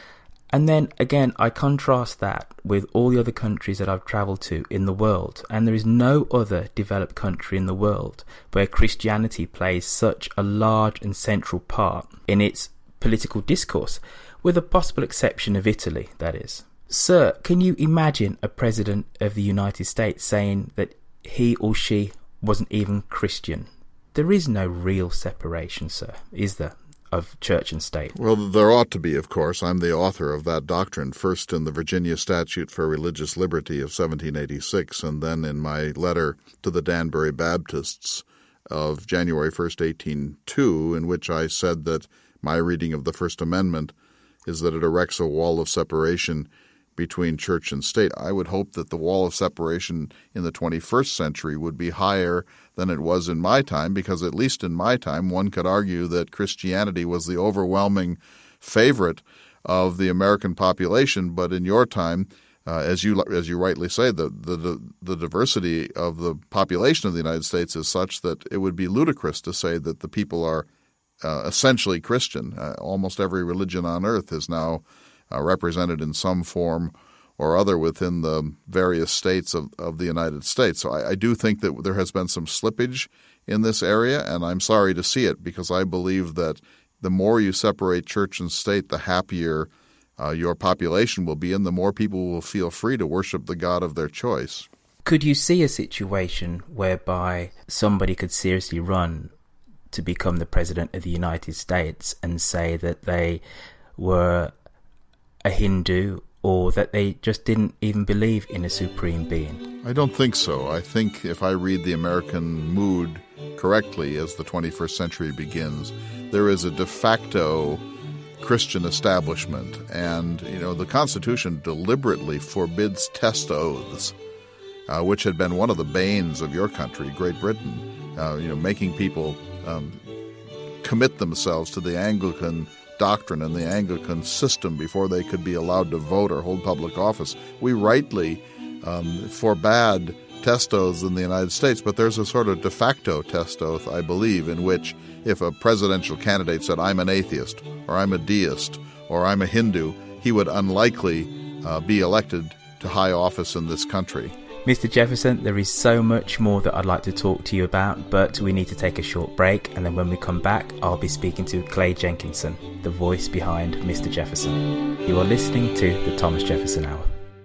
S12: And then again, I contrast that with all the other countries that I've travelled to in the world, and there is no other developed country in the world where Christianity plays such a large and central part in its political discourse, with the possible exception of Italy, that is. Sir, can you imagine a president of the United States saying that he or she wasn't even Christian? There is no real separation, sir, is there, of church and state?
S11: Well, there ought to be, of course. I'm the author of that doctrine, first in the Virginia Statute for Religious Liberty of 1786, and then in my letter to the Danbury Baptists of January 1st, 1802, in which I said that my reading of the First Amendment is that it erects a wall of separation between church and state. I would hope that the wall of separation in the 21st century would be higher than it was in my time, because at least in my time one could argue that Christianity was the overwhelming favorite of the American population. But in your time, as you rightly say, the diversity of the population of the United States is such that it would be ludicrous to say that the people are essentially Christian. Almost every religion on earth is now represented in some form or other within the various states of the United States. So I do think that there has been some slippage in this area, and I'm sorry to see it, because I believe that the more you separate church and state, the happier your population will be, and the more people will feel free to worship the God of their choice.
S12: Could you see a situation whereby somebody could seriously run to become the President of the United States and say that they were a Hindu, or that they just didn't even believe in a supreme being?
S11: I don't think so. I think if I read the American mood correctly as the 21st century begins, there is a de facto Christian establishment. And, the Constitution deliberately forbids test oaths, which had been one of the banes of your country, Great Britain, making people commit themselves to the Anglican doctrine and the Anglican system before they could be allowed to vote or hold public office. We rightly forbade test oaths in the United States, but there's a sort of de facto test oath, I believe, in which if a presidential candidate said, I'm an atheist, or I'm a deist, or I'm a Hindu, he would unlikely be elected to high office in this country.
S12: Mr. Jefferson, there is so much more that I'd like to talk to you about, but we need to take a short break, and then when we come back, I'll be speaking to Clay Jenkinson, the voice behind Mr. Jefferson. You are listening to the Thomas Jefferson Hour.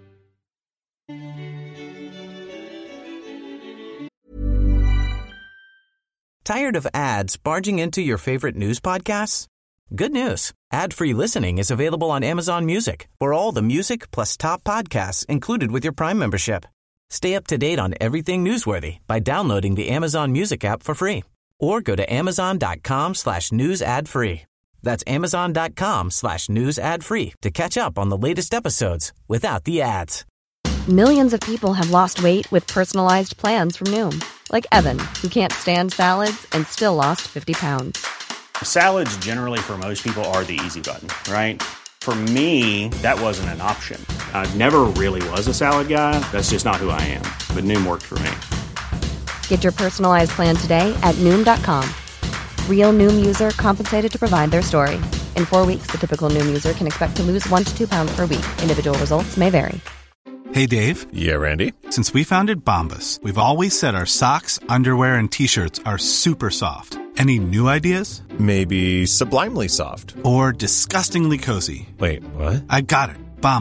S2: Tired of ads barging into your favorite news podcasts? Good news. Ad-free listening is available on Amazon Music for all the music plus top podcasts included with your Prime membership. Stay up to date on everything newsworthy by downloading the Amazon Music app for free, or go to amazon.com/news ad free. That's amazon.com/news ad free to catch up on the latest episodes without the ads.
S3: Millions of people have lost weight with personalized plans from Noom, like Evan, who can't stand salads and still lost 50 pounds.
S4: Salads generally for most people are the easy button, right? For me, that wasn't an option. I never really was a salad guy. That's just not who I am. But Noom worked for me.
S3: Get your personalized plan today at Noom.com. Real Noom user compensated to provide their story. In 4 weeks, the typical Noom user can expect to lose 1 to 2 pounds per week. Individual results may vary.
S13: Hey, Dave.
S14: Yeah, Randy.
S13: Since we founded Bombas, we've always said our socks, underwear, and T-shirts are super soft. Any new ideas?
S14: Maybe sublimely soft.
S13: Or disgustingly cozy.
S14: Wait, what?
S13: I got it. Bombas.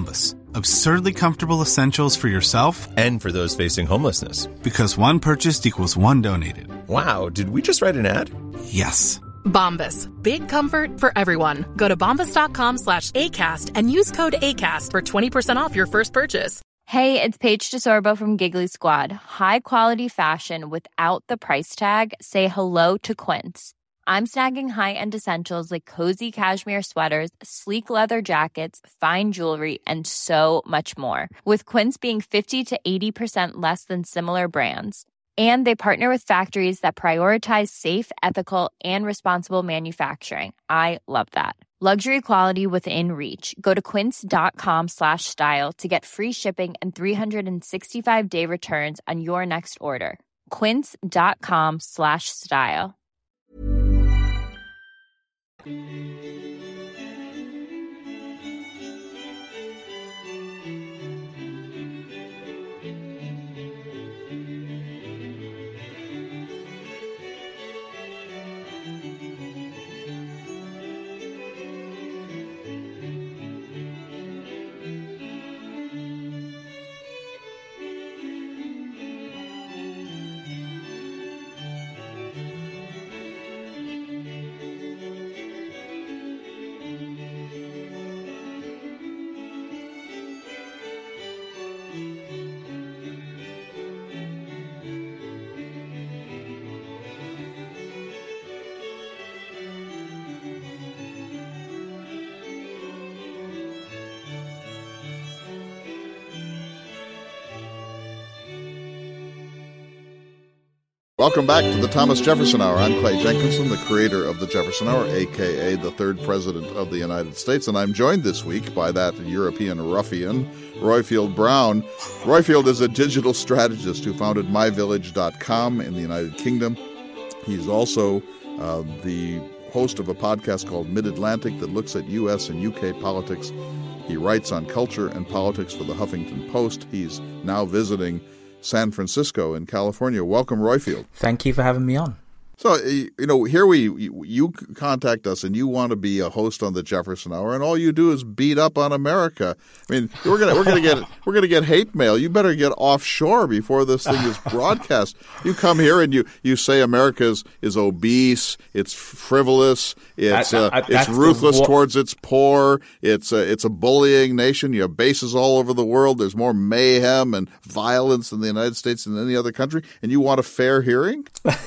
S13: Absurdly comfortable essentials for yourself
S1: and for those facing homelessness.
S13: Because one purchased equals one donated.
S1: Wow, did we just write an ad?
S13: Yes.
S14: Bombas. Big comfort for everyone. Go to bombas.com/ACAST and use code ACAST for 20% off your first purchase.
S15: Hey, it's Paige DeSorbo from Giggly Squad. High quality fashion without the price tag. Say hello to Quince. I'm snagging high-end essentials like cozy cashmere sweaters, sleek leather jackets, fine jewelry, and so much more. With Quince being 50 to 80% less than similar brands. And they partner with factories that prioritize safe, ethical, and responsible manufacturing. I love that. Luxury quality within reach. Go to quince.com/style to get free shipping and 365-day returns on your next order. Quince.com/style.
S11: Welcome back to the Thomas Jefferson Hour. I'm Clay Jenkinson, the creator of the Jefferson Hour, a.k.a. the third president of the United States, and I'm joined this week by that European ruffian, Roifield Brown. Roifield is a digital strategist who founded myvillage.com in the United Kingdom. He's also the host of a podcast called Mid-Atlantic that looks at U.S. and U.K. politics. He writes on culture and politics for the Huffington Post. He's now visiting San Francisco in California. Welcome, Roifield.
S12: Thank you for having me on.
S11: So, here you contact us and you want to be a host on the Jefferson Hour, and all you do is beat up on America. I mean, we're gonna get hate mail. You better get offshore before this thing is broadcast. You come here and you say America is obese, it's frivolous, it's ruthless towards its poor, it's a bullying nation. You have bases all over the world. There's more mayhem and violence in the United States than any other country, and you want a fair hearing?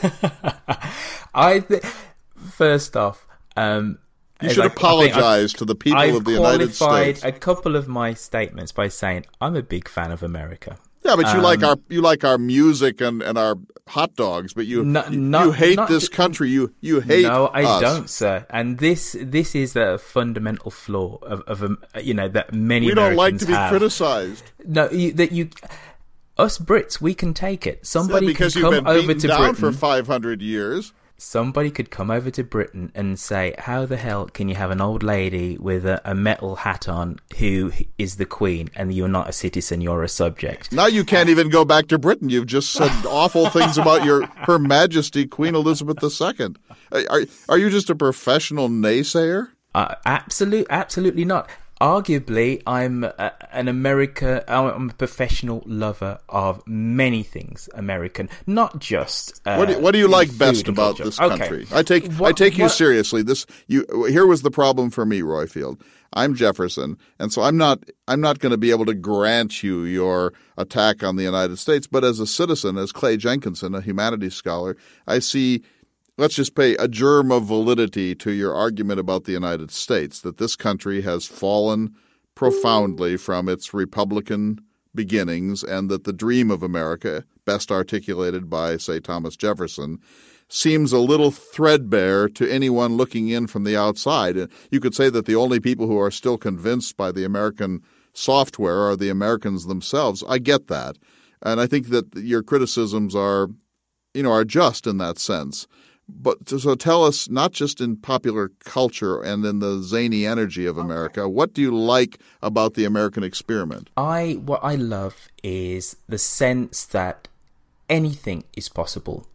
S12: First off,
S11: you should apologize to the people of the United States.
S12: I've qualified a couple of my statements by saying I'm a big fan of America.
S11: Yeah, but you like our music and our hot dogs, but you hate this country. You hate
S12: No, I
S11: us.
S12: don't, sir. And this is a fundamental flaw of that many
S11: we don't like to be
S12: have.
S11: criticized.
S12: No, us Brits, we can take it. Somebody
S11: because
S12: can come
S11: you've been
S12: over
S11: beaten
S12: to
S11: down
S12: Britain
S11: for 500 years.
S12: Somebody could come over to Britain and say, how the hell can you have an old lady with a metal hat on who is the Queen and you're not a citizen, you're a subject?
S11: Now you can't even go back to Britain. You've just said awful things about Her Majesty Queen Elizabeth II. Are you just a professional naysayer?
S12: Absolutely not. Arguably, I'm I'm a professional lover of many things American, not just.
S11: What do you like best about this country?
S12: Okay.
S11: I take you seriously. Here was the problem for me, Roifield. I'm Jefferson, and so I'm not going to be able to grant you your attack on the United States. But as a citizen, as Clay Jenkinson, a humanities scholar, I see. Let's just pay a germ of validity to your argument about the United States, that this country has fallen profoundly from its Republican beginnings and that the dream of America, best articulated by, say, Thomas Jefferson, seems a little threadbare to anyone looking in from the outside. You could say that the only people who are still convinced by the American software are the Americans themselves. I get that. And I think that your criticisms are just in that sense. But so tell us, not just in popular culture and in the zany energy of America, what do you like about the American experiment?
S12: What I love is the sense that anything is possible.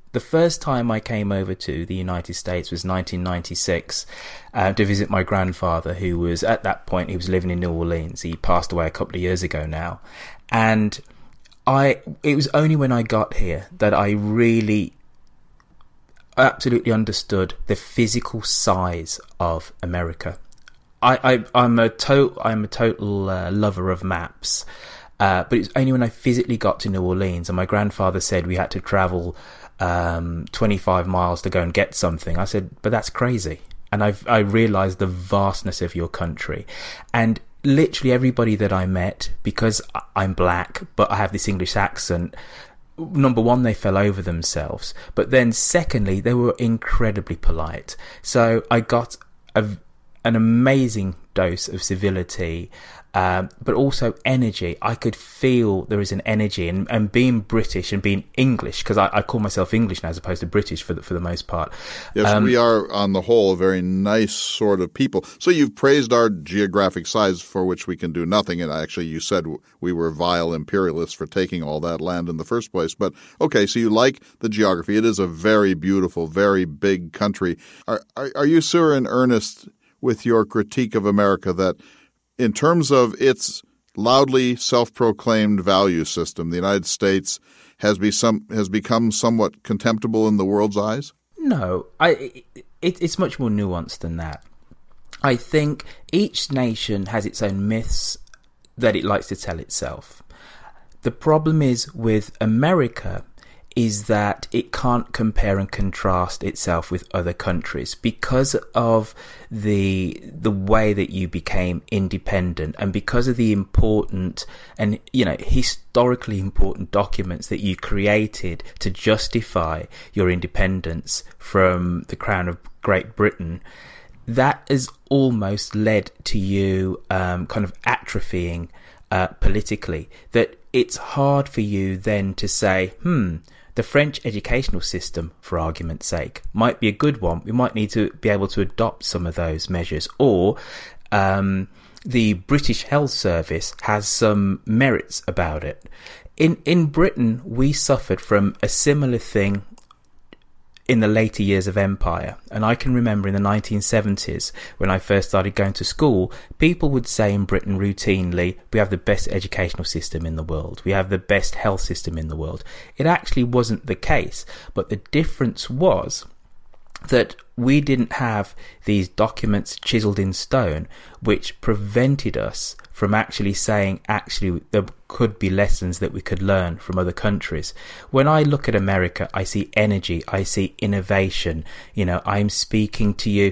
S12: The first time I came over to the United States was 1996 to visit my grandfather, who was, at that point, he was living in New Orleans. He passed away a couple of years ago now. And it was only when I got here that I really absolutely understood the physical size of America. I'm a total lover of maps, but it's only when I physically got to New Orleans and my grandfather said we had to travel 25 miles to go and get something. I said, but that's crazy. And I realized the vastness of your country. And literally everybody that I met, because I'm black, but I have this English accent, number one, they fell over themselves. But then secondly, they were incredibly polite. So I got an amazing dose of civility, but also energy. I could feel there is an energy, and being British and being English, because I call myself English now as opposed to British for the most part.
S11: Yes, we are on the whole a very nice sort of people. So you've praised our geographic size, for which we can do nothing, and actually you said we were vile imperialists for taking all that land in the first place. But okay, so you like the geography. It is a very beautiful, very big country. Are you, sir, in earnest with your critique of America that in terms of its loudly self-proclaimed value system, the United States has become somewhat contemptible in the world's eyes?
S12: No, it's much more nuanced than that. I think each nation has its own myths that it likes to tell itself. The problem is with America is that it can't compare and contrast itself with other countries because of the way that you became independent, and because of the important and historically important documents that you created to justify your independence from the Crown of Great Britain. That has almost led to you kind of atrophying politically, that it's hard for you then to say, the French educational system, for argument's sake, might be a good one. We might need to be able to adopt some of those measures. Or the British Health Service has some merits about it. In Britain, we suffered from a similar thing in the later years of empire. And I can remember in the 1970s, when I first started going to school, people would say in Britain routinely, we have the best educational system in the world. We have the best health system in the world. It actually wasn't the case. But the difference was that we didn't have these documents chiseled in stone, which prevented us from actually saying, actually, there could be lessons that we could learn from other countries. When I look at America, I see energy, I see innovation. I'm speaking to you.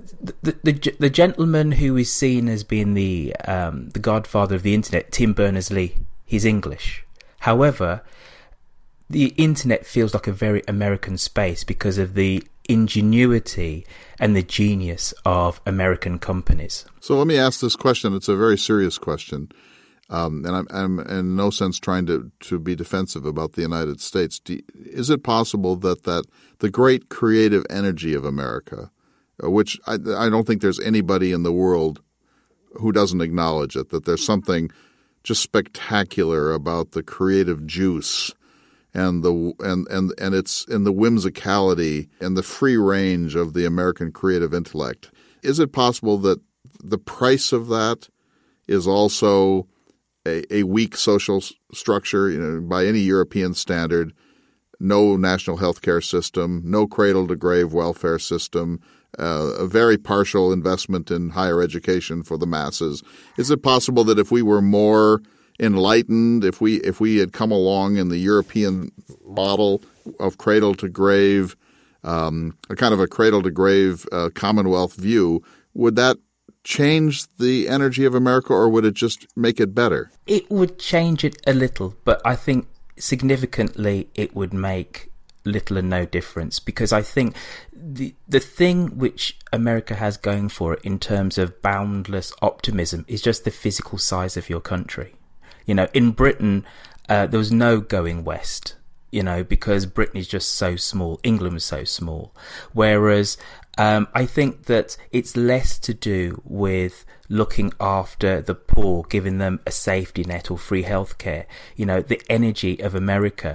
S12: The gentleman who is seen as being the godfather of the internet, Tim Berners-Lee, he's English. However, the internet feels like a very American space because of the ingenuity and the genius of American companies.
S11: So let me ask this question. It's a very serious question. And I'm in no sense trying to be defensive about the United States. Is it possible that the great creative energy of America, which I don't think there's anybody in the world who doesn't acknowledge it, that there's something just spectacular about the creative juice and it's in the whimsicality and the free range of the American creative intellect. Is it possible that the price of that is also a weak social structure? By any European standard, no national health care system, no cradle-to-grave welfare system, a very partial investment in higher education for the masses. Is it possible that if we were more enlightened, if we had come along in the European model of cradle to grave, a kind of a cradle to grave Commonwealth view, would that change the energy of America, or would it just make it better?
S12: It would change it a little, but I think significantly it would make little and no difference, because I think the thing which America has going for it in terms of boundless optimism is just the physical size of your country. In Britain, there was no going west, because Britain is just so small. England was so small. Whereas I think that it's less to do with looking after the poor, giving them a safety net or free healthcare. The energy of America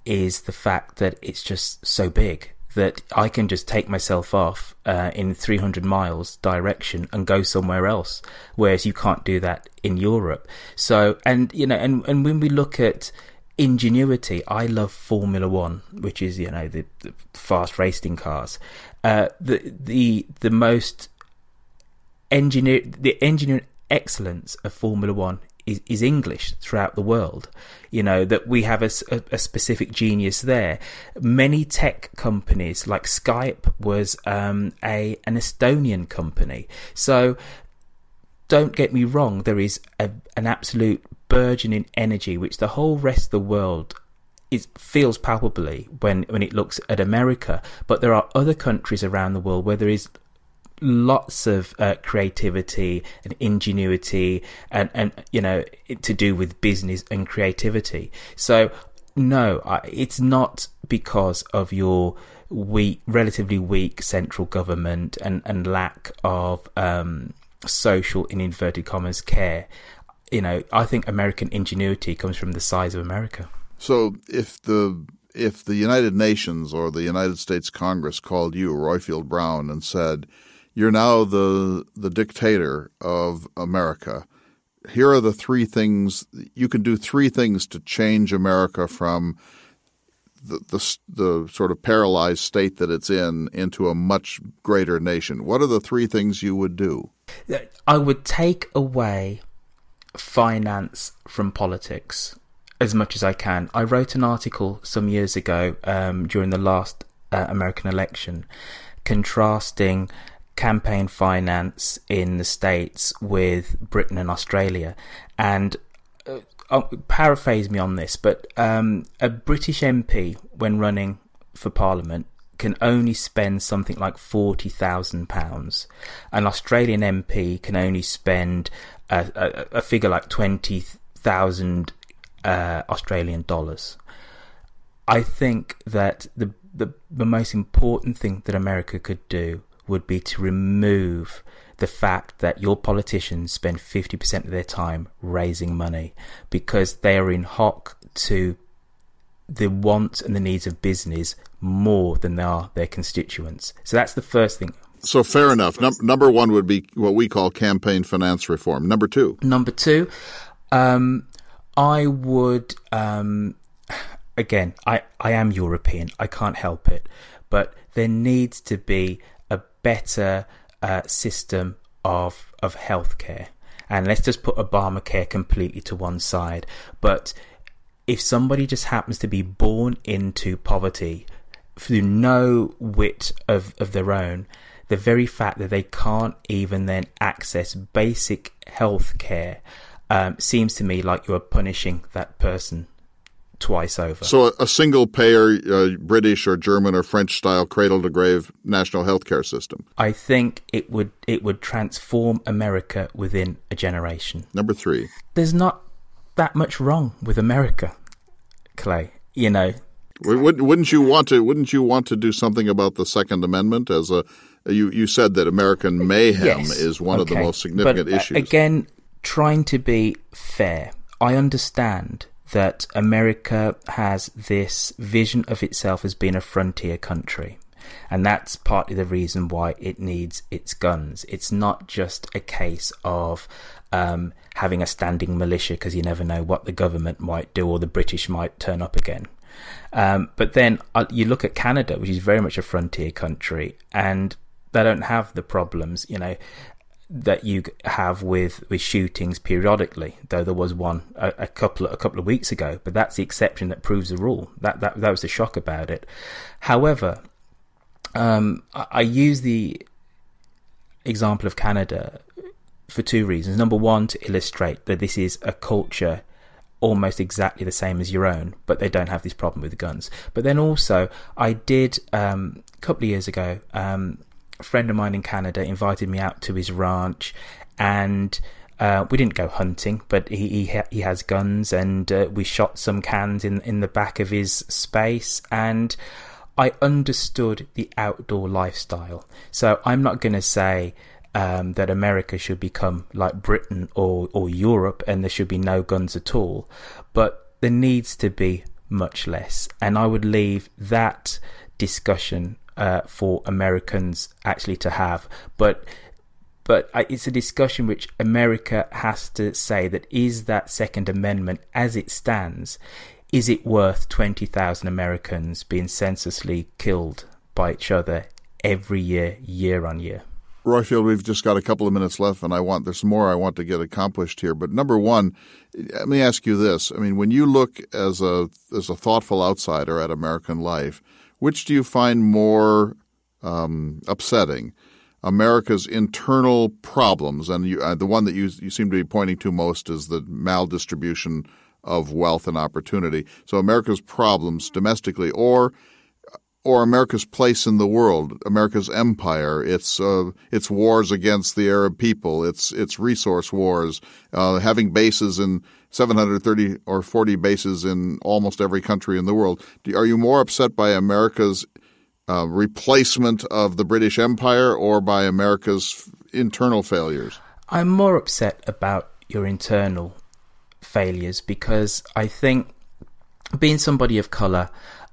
S12: is the fact that it's just so big that I can just take myself off in 300 miles direction and go somewhere else, whereas you can't do that in Europe. So, and when we look at ingenuity, I love Formula One, which is the fast racing cars. The most engineering excellence of Formula One is English throughout the world. That we have a specific genius there. Many tech companies, like Skype, was an Estonian company. So don't get me wrong, there is an absolute burgeoning energy which the whole rest of the world feels palpably when it looks at America. But there are other countries around the world where there is lots of creativity and ingenuity and to do with business and creativity. So no, it's not because of your relatively weak central government and lack of social, in inverted commas, care. I think American ingenuity comes from the size of America. So
S11: if the United Nations or the United States Congress called you, Roifield Brown, and said, "You're now the dictator of America. Here are the 3 things you can do. 3 things to change America from the sort of paralyzed state that it's in into a much greater nation." What are the 3 things you would do? I would take away finance from politics as much as I can. I wrote an article some years ago during the last American election, contrasting campaign finance in the States with Britain and Australia. And paraphrase me on this, but a British MP, when running for Parliament, can only spend something like £40,000. An Australian MP can only spend a figure like 20,000 Australian dollars. I think that the most important thing that America could do would be to remove the fact that your politicians spend 50% of their time raising money, because they are in hock to the wants and the needs of business more than they are their constituents. So that's the first thing. So fair enough. Number 1 would be what we call campaign finance reform. Number 2? Number 2, I would, again, I am European. I can't help it. But there needs to be a better system of healthcare. And let's just put Obamacare completely to one side. But if somebody just happens to be born into poverty through no wit of their own, the very fact that they can't even then access basic health care seems to me like you are punishing that person twice over. So a single-payer British or German or French-style cradle-to-grave national health care system. I think it would transform America within a generation. Number 3. There's not that much wrong with America, Clay. Wouldn't you want to do something about the Second Amendment? As you said that American mayhem is one of the most significant issues. Again, trying to be fair, I understand that America has this vision of itself as being a frontier country. And that's partly the reason why it needs its guns. It's not just a case of having a standing militia, because you never know what the government might do or the British might turn up again. But then you look at Canada, which is very much a frontier country, and they don't have the problems, that you have with shootings periodically, though there was one a couple of weeks ago, but that's the exception that proves the rule. That was the shock about it. However, I use the example of Canada for 2 reasons. Number 1, to illustrate that this is a culture almost exactly the same as your own, but they don't have this problem with guns. But then also, I did a couple of years ago, a friend of mine in Canada invited me out to his ranch, and we didn't go hunting, but he has guns, and we shot some cans in the back of his space, and I understood the outdoor lifestyle. So I'm not going to say that America should become like Britain or Europe and there should be no guns at all, but there needs to be
S12: much less. And I would leave that discussion for Americans actually to have. But it's a discussion which America has to say that is that Second Amendment as it stands, is it worth 20,000 Americans being senselessly killed by each other every year, year on year?
S11: Roifield, we've just got a couple of minutes left, and there's more I want to get accomplished here. But number one, let me ask you this. I mean, when you look as a thoughtful outsider at American life, which do you find more upsetting? America's internal problems, and the one that you seem to be pointing to most is the maldistribution of wealth and opportunity. So America's problems domestically, or America's place in the world, America's empire, its wars against the Arab people, its resource wars, having bases in 730 or 40 bases in almost every country in the world. Are you more upset by America's replacement of the British Empire or by America's internal failures? I'm
S12: more upset about your internal failures because I think, being somebody of colour,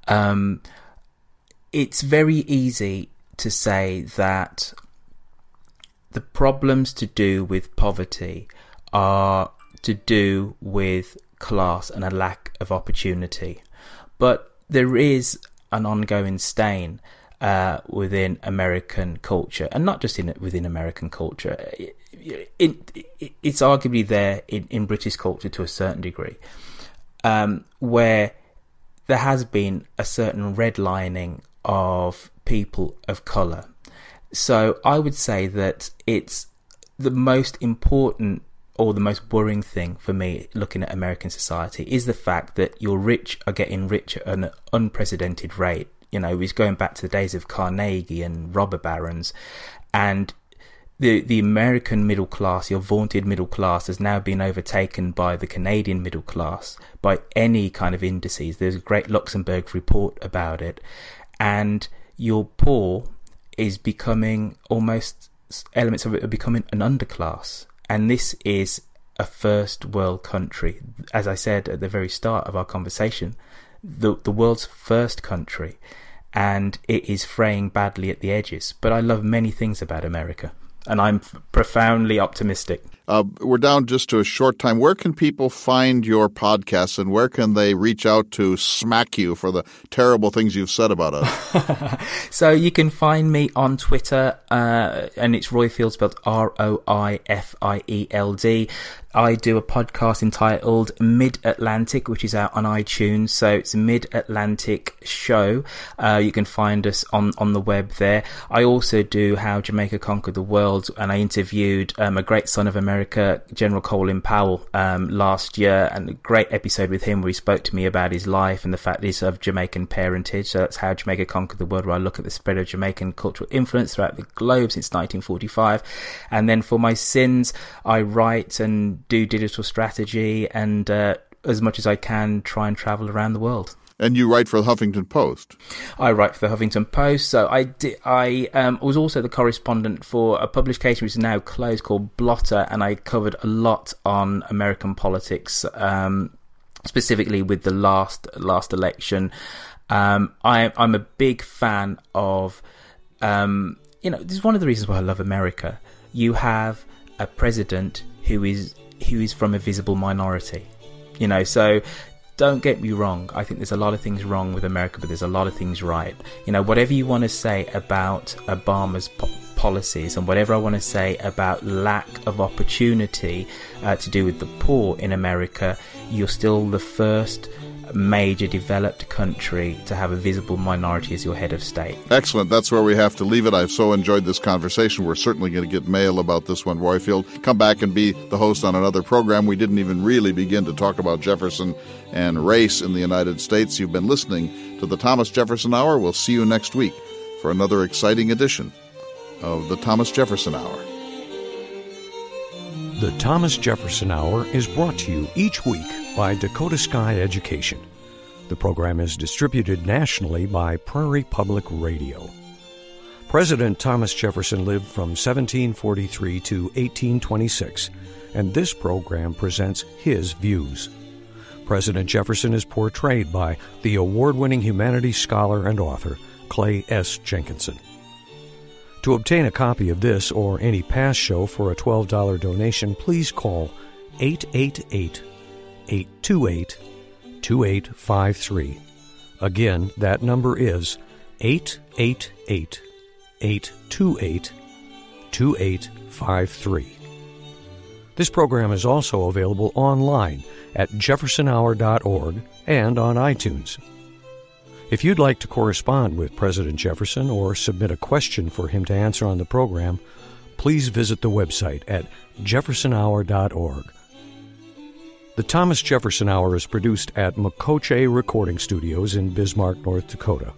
S12: it's very easy to say that the problems to do with poverty are to do with class and a lack of opportunity. But there is an ongoing stain within American culture, and not just within American culture. It's arguably there in British culture to a certain degree, where there has been a certain redlining of people of colour. So I would say that it's the most important or the most worrying thing for me looking at American society is the fact that your rich are getting richer at an unprecedented rate. You know, he's going back to the days of Carnegie and robber barons, and the American middle class, your vaunted middle class, has now been overtaken by the Canadian middle class by any kind of indices. There's a great Luxembourg report about it. And your poor is becoming elements of it are becoming an underclass. And this is a first world country. As I said at the very start of our conversation, the world's first country. And it is fraying badly at the edges. But I love many things about America. And I'm profoundly optimistic. We're down just to a short time. Where can people find your podcasts, and where can they reach out to smack you for the terrible things you've said about us? So you can find me on Twitter, and it's Roifield, spelled Roifield. I do a podcast entitled Mid-Atlantic, which is out on iTunes. So it's Mid-Atlantic Show. You can find us on the web there. I also do How Jamaica Conquered the World, and I interviewed a great son of America, General Colin Powell, last year, and a great episode with him where he spoke to me about his life and the fact that he's of Jamaican parentage. So that's How Jamaica Conquered the World, where I look at the spread of Jamaican cultural influence throughout the globe since 1945. And then for my sins, I write and do digital strategy, and as much as I can, try and travel around the world. And you write for the Huffington Post. I write for the Huffington Post. So I was also the correspondent for a publication which is now closed called Blotter, and I covered a lot on American politics, specifically with the last election. I'm a big fan of, this is one of the reasons why I love America. You have a president who is from a visible minority, so don't get me wrong. I think there's a lot of things wrong with America, but there's a lot of things right. Whatever you want to say about Obama's policies, and whatever I want to say about lack of opportunity to do with the poor in America, you're still the first major developed country to have a visible minority as your head of state. Excellent. That's where we have to leave it. I've so enjoyed this conversation. We're certainly going to get mail about this one, Roifield. Come back and be the host on another program. We didn't even really begin to talk about Jefferson and race in the United States. You've been listening to the Thomas Jefferson Hour. We'll see you next week for another exciting edition of the Thomas Jefferson Hour.
S16: The Thomas Jefferson Hour is brought to you each week by Dakota Sky Education. The program is distributed nationally by Prairie Public Radio. President Thomas Jefferson lived from 1743 to 1826, and this program presents his views. President Jefferson is portrayed by the award-winning humanities scholar and author Clay S. Jenkinson. To obtain a copy of this or any past show for a $12 donation, please call 888-828-2853. Again, that number is 888-828-2853. This program is also available online at jeffersonhour.org and on iTunes. If you'd like to correspond with President Jefferson or submit a question for him to answer on the program, please visit the website at jeffersonhour.org. The Thomas Jefferson Hour is produced at Makoche Recording Studios in Bismarck, North Dakota.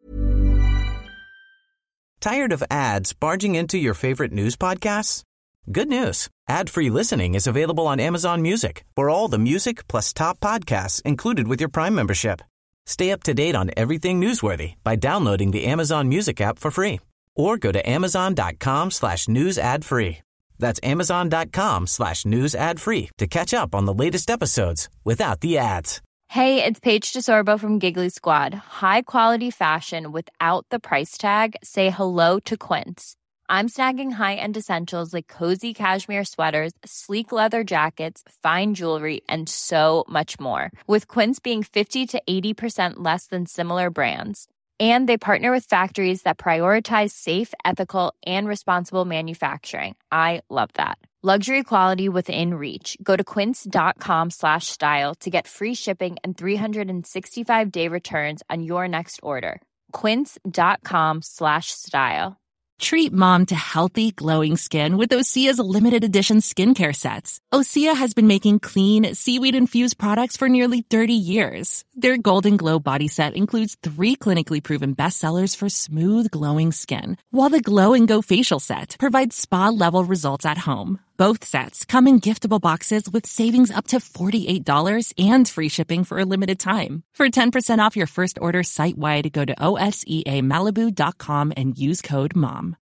S2: Tired of ads barging into your favorite news podcasts? Good news. Ad-free listening is available on Amazon Music for all the music plus top podcasts included with your Prime membership. Stay up to date on everything newsworthy by downloading the Amazon Music app for free or go to amazon.com/news ad free. That's amazon.com/news ad free to catch up on the latest episodes without the ads.
S15: Hey, it's Paige DeSorbo from Giggly Squad. High quality fashion without the price tag. Say hello to Quince. I'm snagging high-end essentials like cozy cashmere sweaters, sleek leather jackets, fine jewelry, and so much more. With Quince being 50 to 80% less than similar brands. And they partner with factories that prioritize safe, ethical, and responsible manufacturing. I love that. Luxury quality within reach. Go to quince.com/style to get free shipping and 365-day returns on your next order. Quince.com/style.
S14: Treat mom to healthy, glowing skin with Osea's limited edition skincare sets. Osea has been making clean, seaweed-infused products for nearly 30 years. Their Golden Glow body set includes 3 clinically proven bestsellers for smooth, glowing skin, while the Glow and Go facial set provides spa-level results at home. Both sets come in giftable boxes with savings up to $48 and free shipping for a limited time. For 10% off your first order site-wide, go to OSEAMalibu.com and use code MOM.